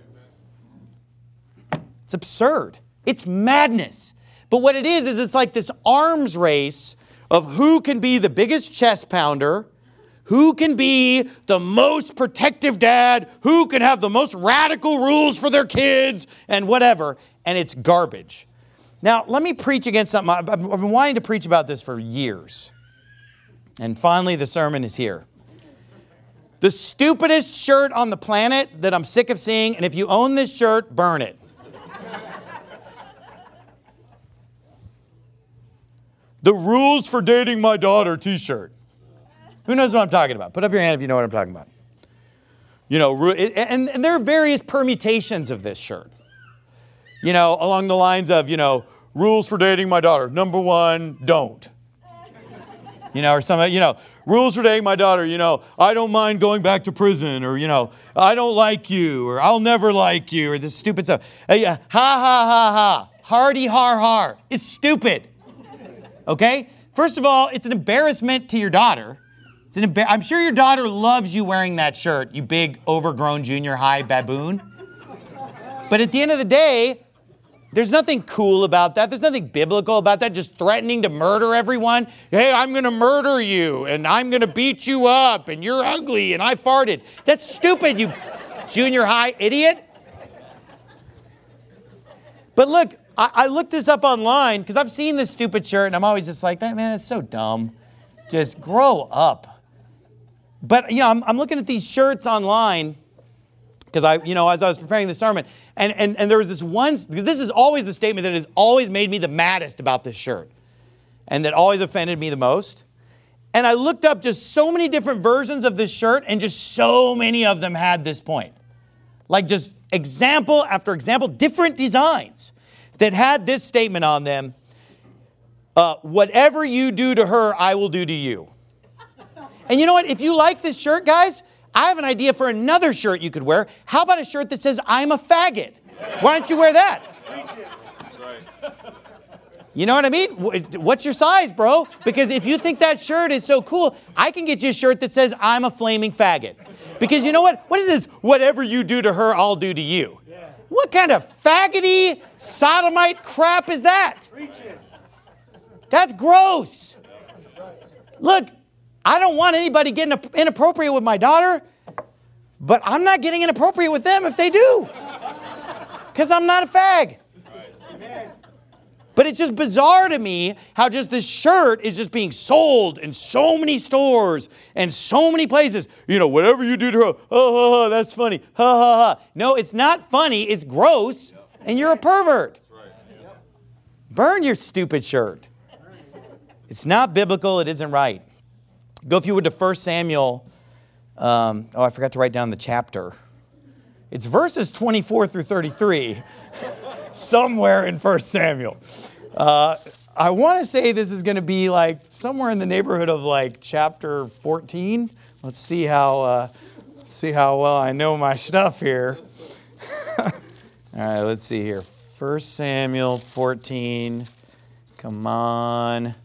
It's absurd. It's madness. But what it is, is it's like this arms race of who can be the biggest chest pounder, who can be the most protective dad, who can have the most radical rules for their kids, and whatever. And it's garbage. Now, let me preach against something. I've been wanting to preach about this for years. And finally, the sermon is here. The stupidest shirt on the planet that I'm sick of seeing, and if you own this shirt, burn it. The rules for dating my daughter t-shirt. Who knows what I'm talking about? Put up your hand if you know what I'm talking about. You know, and, and there are various permutations of this shirt. You know, along the lines of, you know, rules for dating my daughter. Number one, don't. You know, or some, you know, rules for dating my daughter, you know, I don't mind going back to prison, or, you know, I don't like you, or I'll never like you, or this stupid stuff. Uh, yeah, ha, ha, ha, ha. Hardy, har, har. It's stupid. Okay? First of all, it's an embarrassment to your daughter. It's an embar- I'm sure your daughter loves you wearing that shirt, you big, overgrown junior high baboon. But at the end of the day, there's nothing cool about that. There's nothing biblical about that, just threatening to murder everyone. Hey, I'm going to murder you, and I'm going to beat you up, and you're ugly, and I farted. That's stupid, you junior high idiot. But look, I, I looked this up online because I've seen this stupid shirt, and I'm always just like, that man, that's so dumb. Just grow up. But, you know, I'm, I'm looking at these shirts online because I, you know, as I was preparing the sermon, and, and, and there was this one, because this is always the statement that has always made me the maddest about this shirt, and that always offended me the most. And I looked up just so many different versions of this shirt, and just so many of them had this point. Like just example after example, different designs that had this statement on them. Uh, whatever you do to her, I will do to you. And you know what? If you like this shirt, guys, I have an idea for another shirt you could wear. How about a shirt that says, I'm a faggot? Why don't you wear that? That's right. You know what I mean? What's your size, bro? Because if you think that shirt is so cool, I can get you a shirt that says, I'm a flaming faggot. Because you know what? What is this? Whatever you do to her, I'll do to you. Yeah. What kind of faggoty, sodomite crap is that? That's gross. Look, I don't want anybody getting inappropriate with my daughter, but I'm not getting inappropriate with them if they do. Because I'm not a fag. But it's just bizarre to me how just this shirt is just being sold in so many stores and so many places. You know, whatever you do to her, ha, ha, ha, that's funny, ha, ha, ha. No, it's not funny, it's gross, and you're a pervert. Burn your stupid shirt. It's not biblical, it isn't right. Go, if you would, to First Samuel. Um, oh, I forgot to write down the chapter. It's verses twenty-four through thirty-three. Somewhere in First Samuel. Uh, I want to say this is going to be like somewhere in the neighborhood of like chapter fourteen. Let's see how uh, let's see how well I know my stuff here. All right, let's see here. First Samuel fourteen. Come on.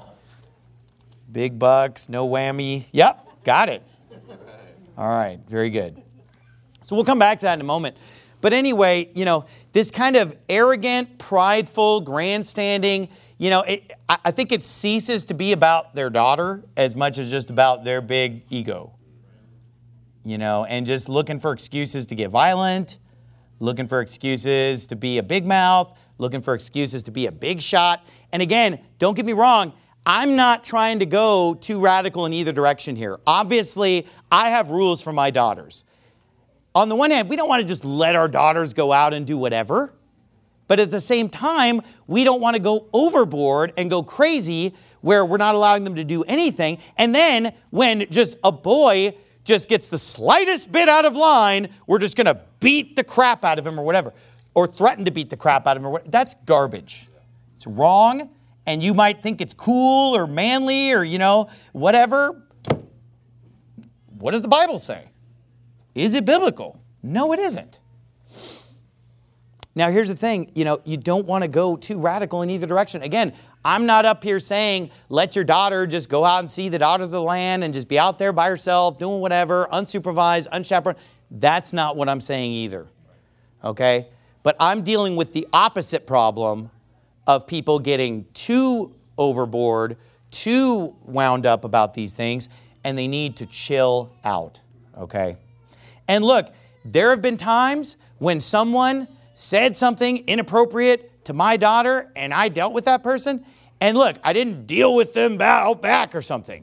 Big bucks, no whammy. Yep, got it. All right, very good. So we'll come back to that in a moment. But anyway, you know, this kind of arrogant, prideful, grandstanding, you know, it, I, I think it ceases to be about their daughter as much as just about their big ego. You know, and just looking for excuses to get violent, looking for excuses to be a big mouth, looking for excuses to be a big shot. And again, don't get me wrong, I'm not trying to go too radical in either direction here. Obviously, I have rules for my daughters. On the one hand, we don't want to just let our daughters go out and do whatever. But at the same time, we don't want to go overboard and go crazy where we're not allowing them to do anything. And then when just a boy just gets the slightest bit out of line, we're just going to beat the crap out of him or whatever, or threaten to beat the crap out of him or whatever. That's garbage. It's wrong, and you might think it's cool or manly or, you know, whatever. What does the Bible say? Is it biblical? No, it isn't. Now, here's the thing, you know, you don't want to go too radical in either direction. Again, I'm not up here saying, let your daughter just go out and see the daughters of the land and just be out there by herself, doing whatever, unsupervised, unchaperoned. That's not what I'm saying either, okay? But I'm dealing with the opposite problem of people getting too overboard, too wound up about these things, and they need to chill out, okay? And look, there have been times when someone said something inappropriate to my daughter, and I dealt with that person. And look, I didn't deal with them out back or something.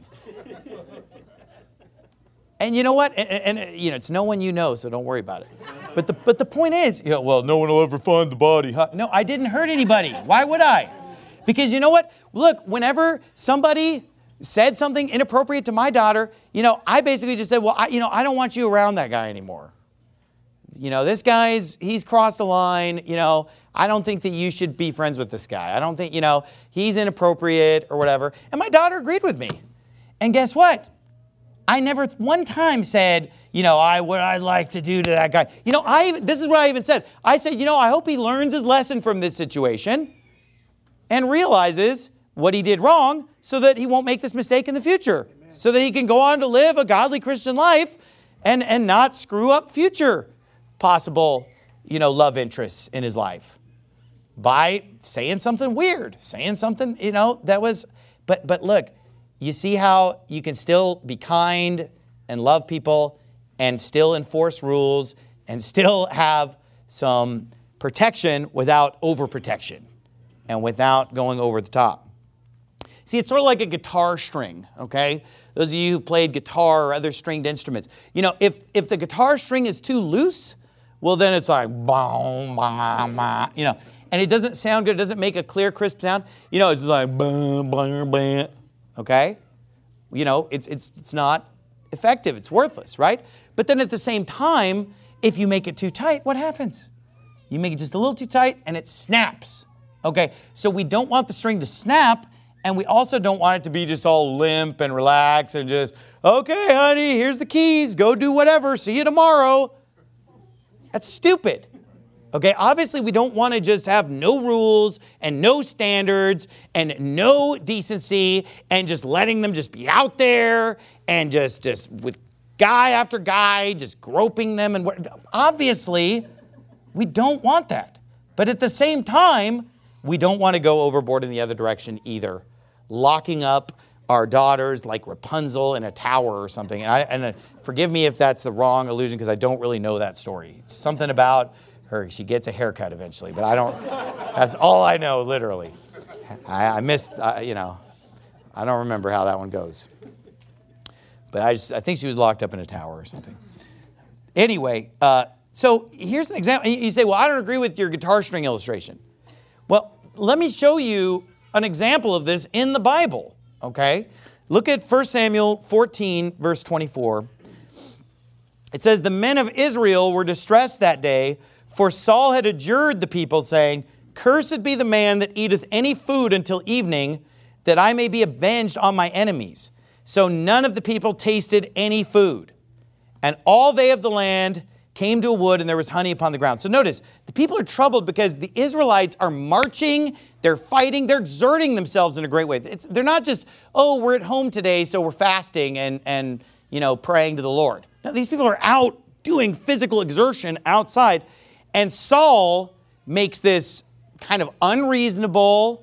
And you know what? And, and you know, it's no one you know, so don't worry about it. But the but the point is, you know, well, no one will ever find the body. Huh? No, I didn't hurt anybody. Why would I? Because you know what? Look, whenever somebody said something inappropriate to my daughter, you know, I basically just said, well, I, you know, I don't want you around that guy anymore. You know, this guy's, he's crossed the line, you know, I don't think that you should be friends with this guy. I don't think, you know, he's inappropriate or whatever. And my daughter agreed with me. And guess what? I never one time said, you know, I what I'd like to do to that guy. You know, I this is what I even said. I said, you know, I hope he learns his lesson from this situation and realizes what he did wrong so that he won't make this mistake in the future. Amen. So that he can go on to live a godly Christian life and, and not screw up future possible, you know, love interests in his life by saying something weird, saying something, you know, that was, but, but look, you see how you can still be kind and love people and still enforce rules and still have some protection without overprotection and without going over the top. See, it's sort of like a guitar string, okay? Those of you who've played guitar or other stringed instruments, you know, if, if the guitar string is too loose, well, then it's like, boom, bah, bah, you know, and it doesn't sound good. It doesn't make a clear, crisp sound. You know, it's just like, bah, bah, bah, okay? You know, it's, it's, it's not effective. It's worthless, right? But then at the same time, if you make it too tight, what happens? You make it just a little too tight and it snaps, okay? So we don't want the string to snap, and we also don't want it to be just all limp and relaxed and just, okay, honey, here's the keys. Go do whatever. See you tomorrow. That's stupid. Okay, obviously we don't want to just have no rules and no standards and no decency and just letting them just be out there and just, just with guy after guy, just groping them. And what, obviously we don't want that. But at the same time, we don't want to go overboard in the other direction either. Locking up our daughters like Rapunzel in a tower or something. And, I, and uh, forgive me if that's the wrong allusion because I don't really know that story. It's something about her. She gets a haircut eventually, but I don't, that's all I know, literally. I, I missed, uh, you know, I don't remember how that one goes. But I just, I think she was locked up in a tower or something. Anyway, uh, so here's an example. You say, well, I don't agree with your guitar string illustration. Well, let me show you an example of this in the Bible. Okay, look at First Samuel fourteen, verse twenty-four. It says, the men of Israel were distressed that day, for Saul had adjured the people, saying, cursed be the man that eateth any food until evening, that I may be avenged on my enemies. So none of the people tasted any food. And all they of the land came to a wood, and there was honey upon the ground. So notice, the people are troubled because the Israelites are marching, they're fighting, they're exerting themselves in a great way. It's, they're not just, oh, we're at home today, so we're fasting and, and, you know, praying to the Lord. No, these people are out doing physical exertion outside. And Saul makes this kind of unreasonable,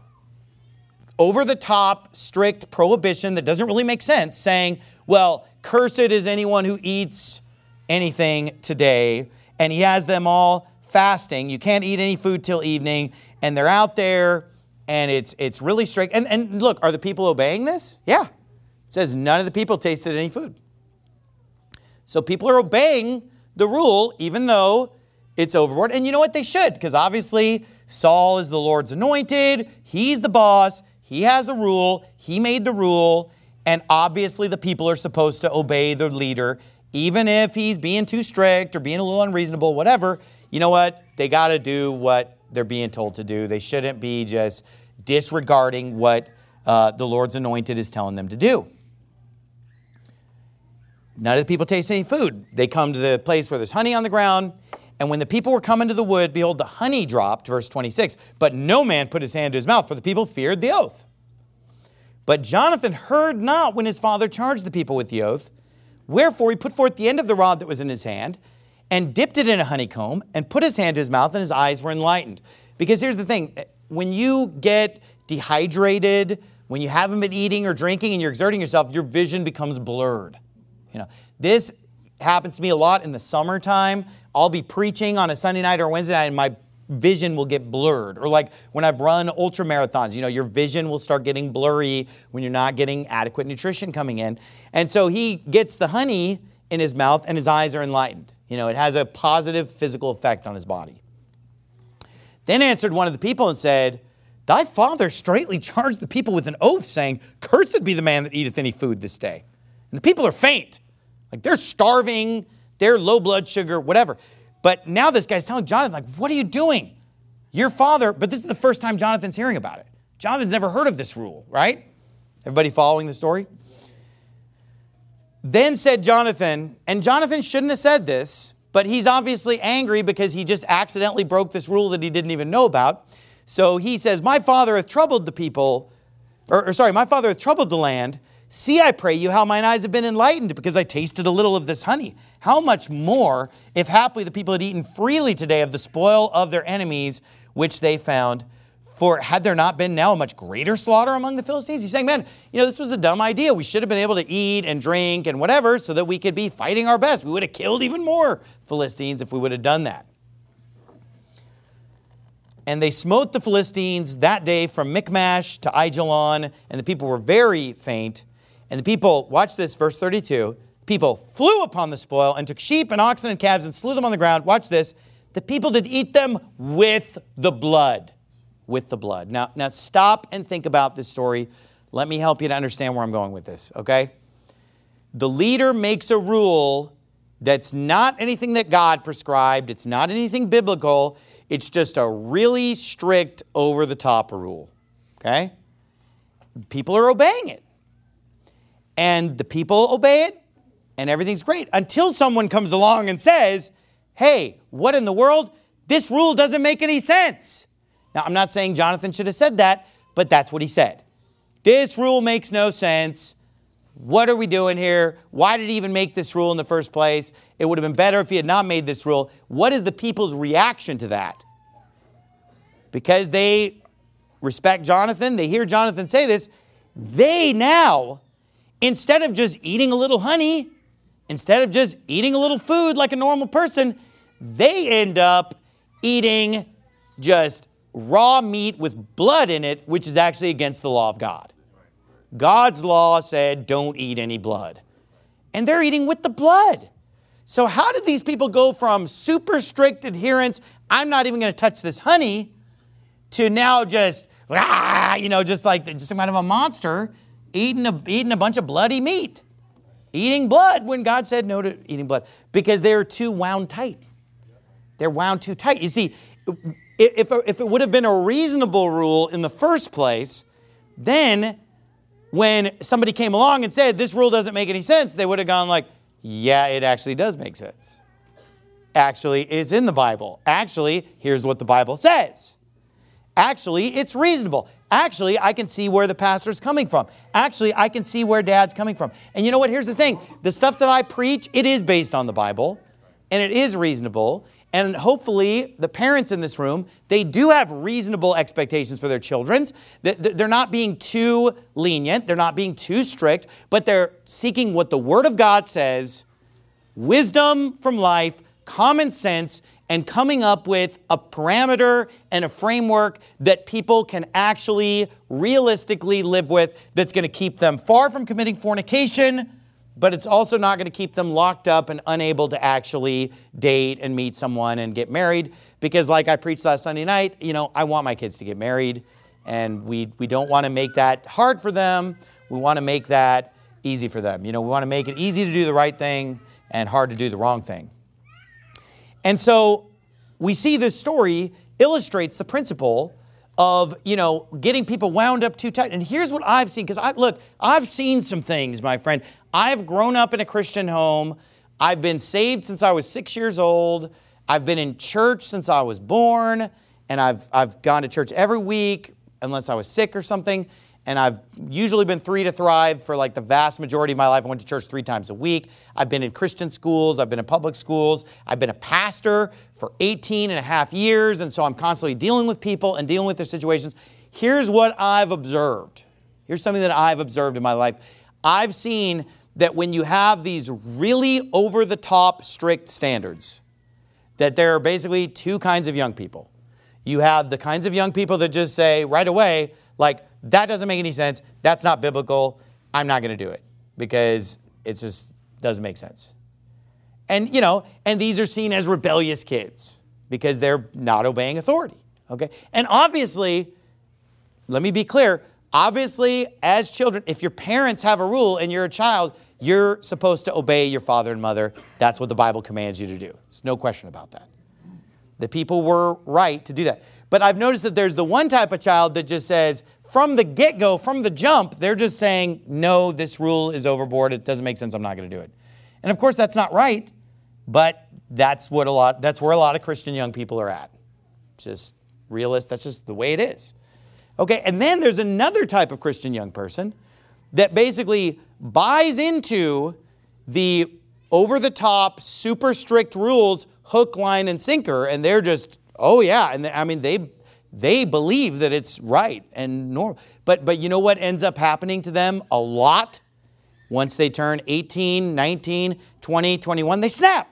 over-the-top, strict prohibition that doesn't really make sense, saying, well, cursed is anyone who eats anything today, and he has them all fasting. You can't eat any food till evening, and they're out there, and it's it's really strict. And, and look, are the people obeying this? Yeah. It says none of the people tasted any food. So people are obeying the rule, even though it's overboard. And you know what? They should, because obviously Saul is the Lord's anointed. He's the boss. He has a rule. He made the rule. And obviously the people are supposed to obey the leader, even if he's being too strict or being a little unreasonable, whatever. You know what? They got to do what they're being told to do. They shouldn't be just disregarding what uh, the Lord's anointed is telling them to do. None of the people taste any food. They come to the place where there's honey on the ground. And when the people were coming to the wood, behold, the honey dropped, verse twenty-six. But no man put his hand to his mouth, for the people feared the oath. But Jonathan heard not when his father charged the people with the oath. Wherefore he put forth the end of the rod that was in his hand, and dipped it in a honeycomb, and put his hand to his mouth, and his eyes were enlightened. Because here's the thing. When you get dehydrated, when you haven't been eating or drinking and you're exerting yourself, your vision becomes blurred. You know, this happens to me a lot in the summertime. I'll be preaching on a Sunday night or Wednesday night and my vision will get blurred. Or like when I've run ultra marathons, you know, your vision will start getting blurry when you're not getting adequate nutrition coming in. And so he gets the honey in his mouth and his eyes are enlightened. You know, it has a positive physical effect on his body. Then answered one of the people and said, Thy father straitly charged the people with an oath, saying, Cursed be the man that eateth any food this day. And the people are faint. Like they're starving, they're low blood sugar, whatever. But now this guy's telling Jonathan, like, what are you doing? Your father, but this is the first time Jonathan's hearing about it. Jonathan's never heard of this rule, right? Everybody following the story? Then said Jonathan, and Jonathan shouldn't have said this, but he's obviously angry because he just accidentally broke this rule that he didn't even know about. So he says, My father hath troubled the people, or, or sorry, my father hath troubled the land. See, I pray you, how mine eyes have been enlightened, because I tasted a little of this honey. How much more, if haply the people had eaten freely today of the spoil of their enemies, which they found? For had there not been now a much greater slaughter among the Philistines? He's saying, man, you know, this was a dumb idea. We should have been able to eat and drink and whatever so that we could be fighting our best. We would have killed even more Philistines if we would have done that. And they smote the Philistines that day from Michmash to Aijalon, and the people were very faint. And the people, watch this, verse thirty-two, people flew upon the spoil and took sheep and oxen and calves and slew them on the ground. Watch this. The people did eat them with the blood. With the blood. Now, now stop and think about this story. Let me help you to understand where I'm going with this, okay? The leader makes a rule that's not anything that God prescribed. It's not anything biblical. It's just a really strict over-the-top rule, okay? People are obeying it. And the people obey it, and everything's great. Until someone comes along and says, hey, what in the world? This rule doesn't make any sense. Now, I'm not saying Jonathan should have said that, but that's what he said. This rule makes no sense. What are we doing here? Why did he even make this rule in the first place? It would have been better if he had not made this rule. What is the people's reaction to that? Because they respect Jonathan, they hear Jonathan say this, they now, instead of just eating a little honey, instead of just eating a little food like a normal person, they end up eating just raw meat with blood in it, which is actually against the law of God. God's law said, don't eat any blood. And they're eating with the blood. So how did these people go from super strict adherence, I'm not even going to touch this honey, to now just, ah, you know, just like just some kind of a monster, eating a, eating a bunch of bloody meat. Eating blood when God said no to eating blood. Because they're too wound tight. They're wound too tight. You see, If, if it would have been a reasonable rule in the first place, then when somebody came along and said, this rule doesn't make any sense, they would have gone like, yeah, it actually does make sense. Actually, it's in the Bible. Actually, here's what the Bible says. Actually, it's reasonable. Actually, I can see where the pastor's coming from. Actually, I can see where dad's coming from. And you know what? Here's the thing. The stuff that I preach, it is based on the Bible, and it is reasonable. And hopefully the parents in this room, they do have reasonable expectations for their children. They're not being too lenient. They're not being too strict, but they're seeking what the Word of God says, wisdom from life, common sense, and coming up with a parameter and a framework that people can actually realistically live with that's going to keep them far from committing fornication, but it's also not going to keep them locked up and unable to actually date and meet someone and get married. Because like I preached last Sunday night, you know, I want my kids to get married, and we, we don't want to make that hard for them. We want to make that easy for them. You know, we want to make it easy to do the right thing and hard to do the wrong thing. And so we see this story illustrates the principle of, you know, getting people wound up too tight. And here's what I've seen, because I look, I've seen some things, my friend. I've grown up in a Christian home. I've been saved since I was six years old. I've been in church since I was born, and I've I've gone to church every week unless I was sick or something. And I've usually been three to thrive for like the vast majority of my life. I went to church three times a week. I've been in Christian schools. I've been in public schools. I've been a pastor for eighteen and a half years. And so I'm constantly dealing with people and dealing with their situations. Here's what I've observed. Here's something that I've observed in my life. I've seen that when you have these really over-the-top strict standards, that there are basically two kinds of young people. You have the kinds of young people that just say right away, like, that doesn't make any sense. That's not biblical. I'm not going to do it because it just doesn't make sense. And, you know, and these are seen as rebellious kids because they're not obeying authority. Okay. And obviously, let me be clear. Obviously, as children, if your parents have a rule and you're a child, you're supposed to obey your father and mother. That's what the Bible commands you to do. There's no question about that. The people were right to do that. But I've noticed that there's the one type of child that just says, from the get-go, from the jump, they're just saying, no, this rule is overboard. It doesn't make sense. I'm not going to do it. And of course, that's not right. But that's what a lot, that's where a lot of Christian young people are at. Just realist. That's just the way it is. Okay. And then there's another type of Christian young person that basically buys into the over-the-top, super strict rules, hook, line, and sinker. And they're just, oh yeah, and they, I mean, they they believe that it's right and normal. But, but you know what ends up happening to them a lot? Once they turn eighteen, nineteen, twenty, twenty-one, they snap.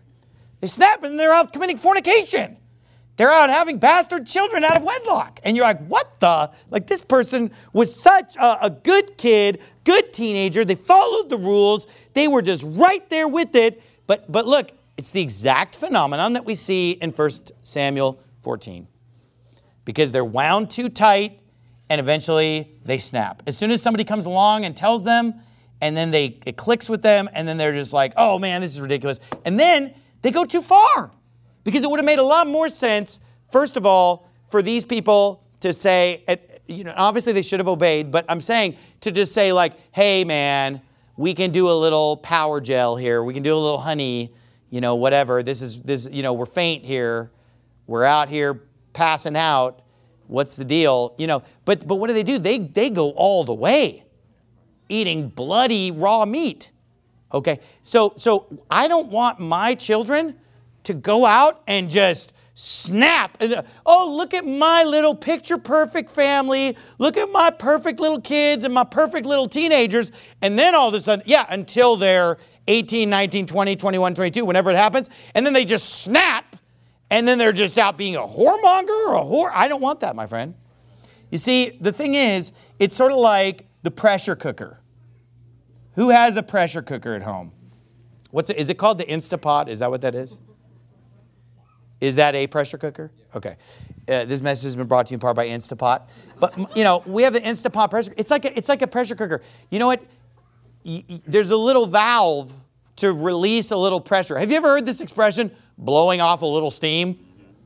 They snap and they're out committing fornication. They're out having bastard children out of wedlock. And you're like, what the? Like, this person was such a, a good kid, good teenager. They followed the rules. They were just right there with it. But, but look, it's the exact phenomenon that we see in First Samuel fourteen. Because they're wound too tight and eventually they snap. As soon as somebody comes along and tells them, and then they it clicks with them, and then they're just like, oh man, this is ridiculous. And then they go too far. Because it would have made a lot more sense, first of all, for these people to say, you know, obviously they should have obeyed, but I'm saying to just say like, hey man, we can do a little power gel here. We can do a little honey, you know, whatever. This is, this, you know, we're faint here. We're out here passing out. What's the deal? You know, but, but what do they do? They, they go all the way, eating bloody raw meat. Okay. So, so I don't want my children to go out and just snap. Oh, look at my little picture perfect family. Look at my perfect little kids and my perfect little teenagers. And then all of a sudden, yeah, until they're eighteen, nineteen, twenty, twenty-one, twenty-two, whenever it happens. And then they just snap. And then they're just out being a whoremonger or a whore. I don't want that, my friend. You see, the thing is, it's sort of like the pressure cooker. Who has a pressure cooker at home? What's it? Is it called the Instapot? Is that what that is? Is that a pressure cooker? Okay. Uh, this message has been brought to you in part by Instapot. But, you know, we have the Instapot pressure. It's like a, it's like a pressure cooker. You know what? Y- y- there's a little valve to release a little pressure. Have you ever heard this expression, blowing off a little steam?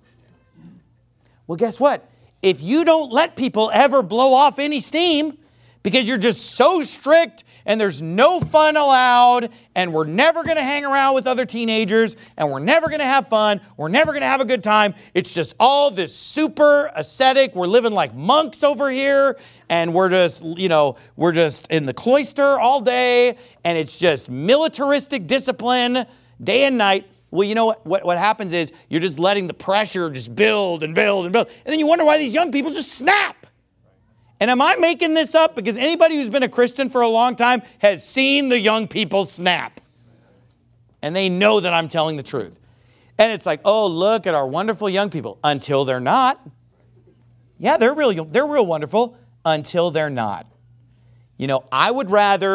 Well, guess what? If you don't let people ever blow off any steam because you're just so strict and there's no fun allowed and we're never going to hang around with other teenagers and we're never going to have fun, we're never going to have a good time. It's just all this super ascetic. We're living like monks over here and we're just, you know, we're just in the cloister all day and it's just militaristic discipline day and night. Well, you know what, what, what happens is you're just letting the pressure just build and build and build. And then you wonder why these young people just snap. And am I making this up? Because anybody who's been a Christian for a long time has seen the young people snap. And they know that I'm telling the truth. And it's like, oh, look at our wonderful young people. Until they're not. Yeah, they're real, they're real wonderful. Until they're not. You know, I would rather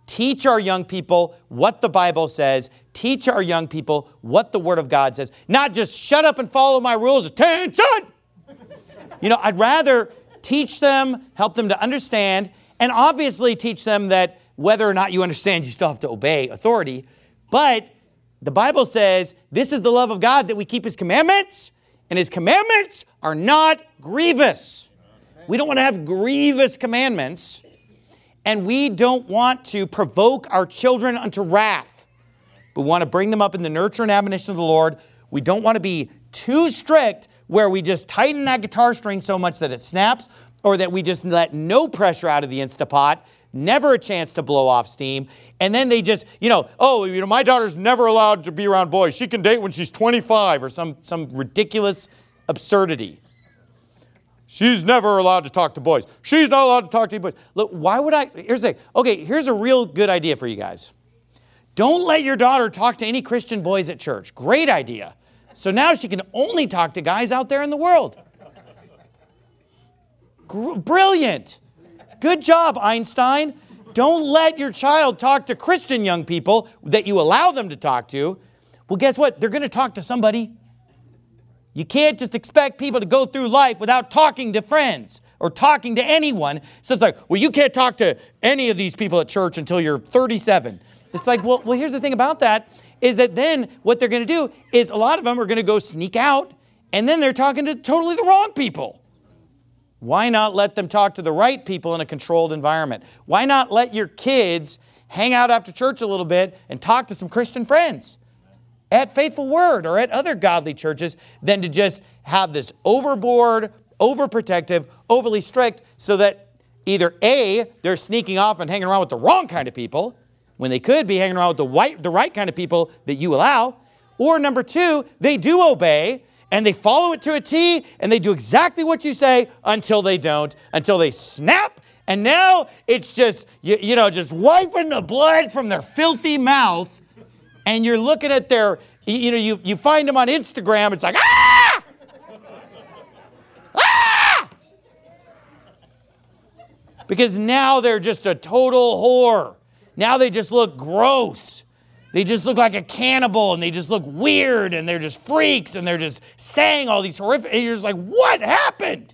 teach our young people what the Bible says, teach our young people what the Word of God says, not just shut up and follow my rules, attention! You know, I'd rather teach them, help them to understand, and obviously teach them that whether or not you understand, you still have to obey authority. But the Bible says this is the love of God, that we keep His commandments, and His commandments are not grievous. We don't want to have grievous commandments, and we don't want to provoke our children unto wrath. We want to bring them up in the nurture and admonition of the Lord. We don't want to be too strict where we just tighten that guitar string so much that it snaps, or that we just let no pressure out of the Instapot, never a chance to blow off steam, and then they just, you know, oh, you know, my daughter's never allowed to be around boys. She can date when she's twenty-five, or some, some ridiculous absurdity. She's never allowed to talk to boys. She's not allowed to talk to boys. Look, why would I, here's the, okay, here's a real good idea for you guys. Don't let your daughter talk to any Christian boys at church. Great idea. So now she can only talk to guys out there in the world. Gr- brilliant. Good job, Einstein. Don't let your child talk to Christian young people that you allow them to talk to. Well, guess what? They're going to talk to somebody. You can't just expect people to go through life without talking to friends or talking to anyone. So it's like, well, you can't talk to any of these people at church until you're thirty-seven. It's like, well, well, here's the thing about that, is that then what they're going to do is a lot of them are going to go sneak out, and then they're talking to totally the wrong people. Why not let them talk to the right people in a controlled environment? Why not let your kids hang out after church a little bit and talk to some Christian friends at Faithful Word or at other godly churches, than to just have this overboard, overprotective, overly strict, so that either A, they're sneaking off and hanging around with the wrong kind of people, when they could be hanging around with the, white, the right kind of people that you allow, or number two, they do obey, and they follow it to a T, and they do exactly what you say until they don't, until they snap, and now it's just, you, you know, just wiping the blood from their filthy mouth, and you're looking at their, you know, you, you find them on Instagram, it's like, ah! Ah! Because now they're just a total whore. Now they just look gross. They just look like a cannibal, and they just look weird, and they're just freaks, and they're just saying all these horrific, and you're just like, what happened?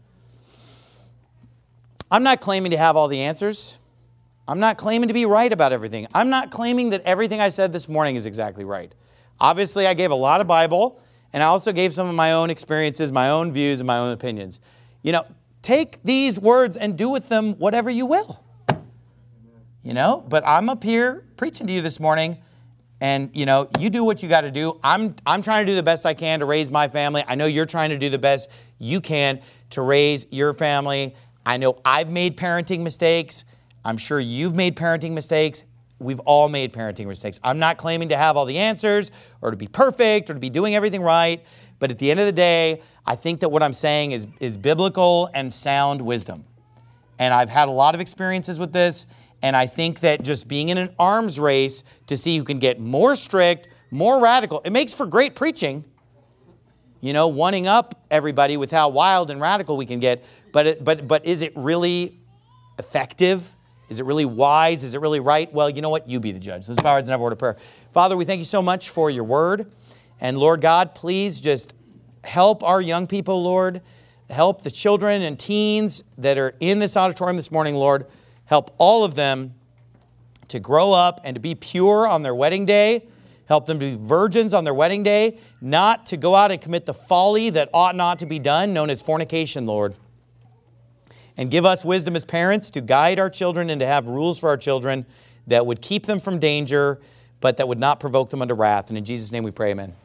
I'm not claiming to have all the answers. I'm not claiming to be right about everything. I'm not claiming that everything I said this morning is exactly right. Obviously, I gave a lot of Bible, and I also gave some of my own experiences, my own views, and my own opinions. You know, take these words and do with them whatever you will. You know, but I'm up here preaching to you this morning, and, you know, you do what you got to do. I'm, I'm trying to do the best I can to raise my family. I know you're trying to do the best you can to raise your family. I know I've made parenting mistakes. I'm sure you've made parenting mistakes. We've all made parenting mistakes. I'm not claiming to have all the answers or to be perfect or to be doing everything right. But at the end of the day, I think that what I'm saying is, is biblical and sound wisdom. And I've had a lot of experiences with this. And I think that just being in an arms race to see who can get more strict, more radical, it makes for great preaching. You know, one-ing up everybody with how wild and radical we can get. But it, but but is it really effective? Is it really wise? Is it really right? Well, you know what? You be the judge. Let's bow our heads and have a word of prayer. Father, we thank you so much for your word. And Lord God, please just help our young people, Lord. Help the children and teens that are in this auditorium this morning, Lord. Help all of them to grow up and to be pure on their wedding day. Help them to be virgins on their wedding day, not to go out and commit the folly that ought not to be done, known as fornication, Lord. And give us wisdom as parents to guide our children and to have rules for our children that would keep them from danger, but that would not provoke them unto wrath. And in Jesus' name we pray, amen.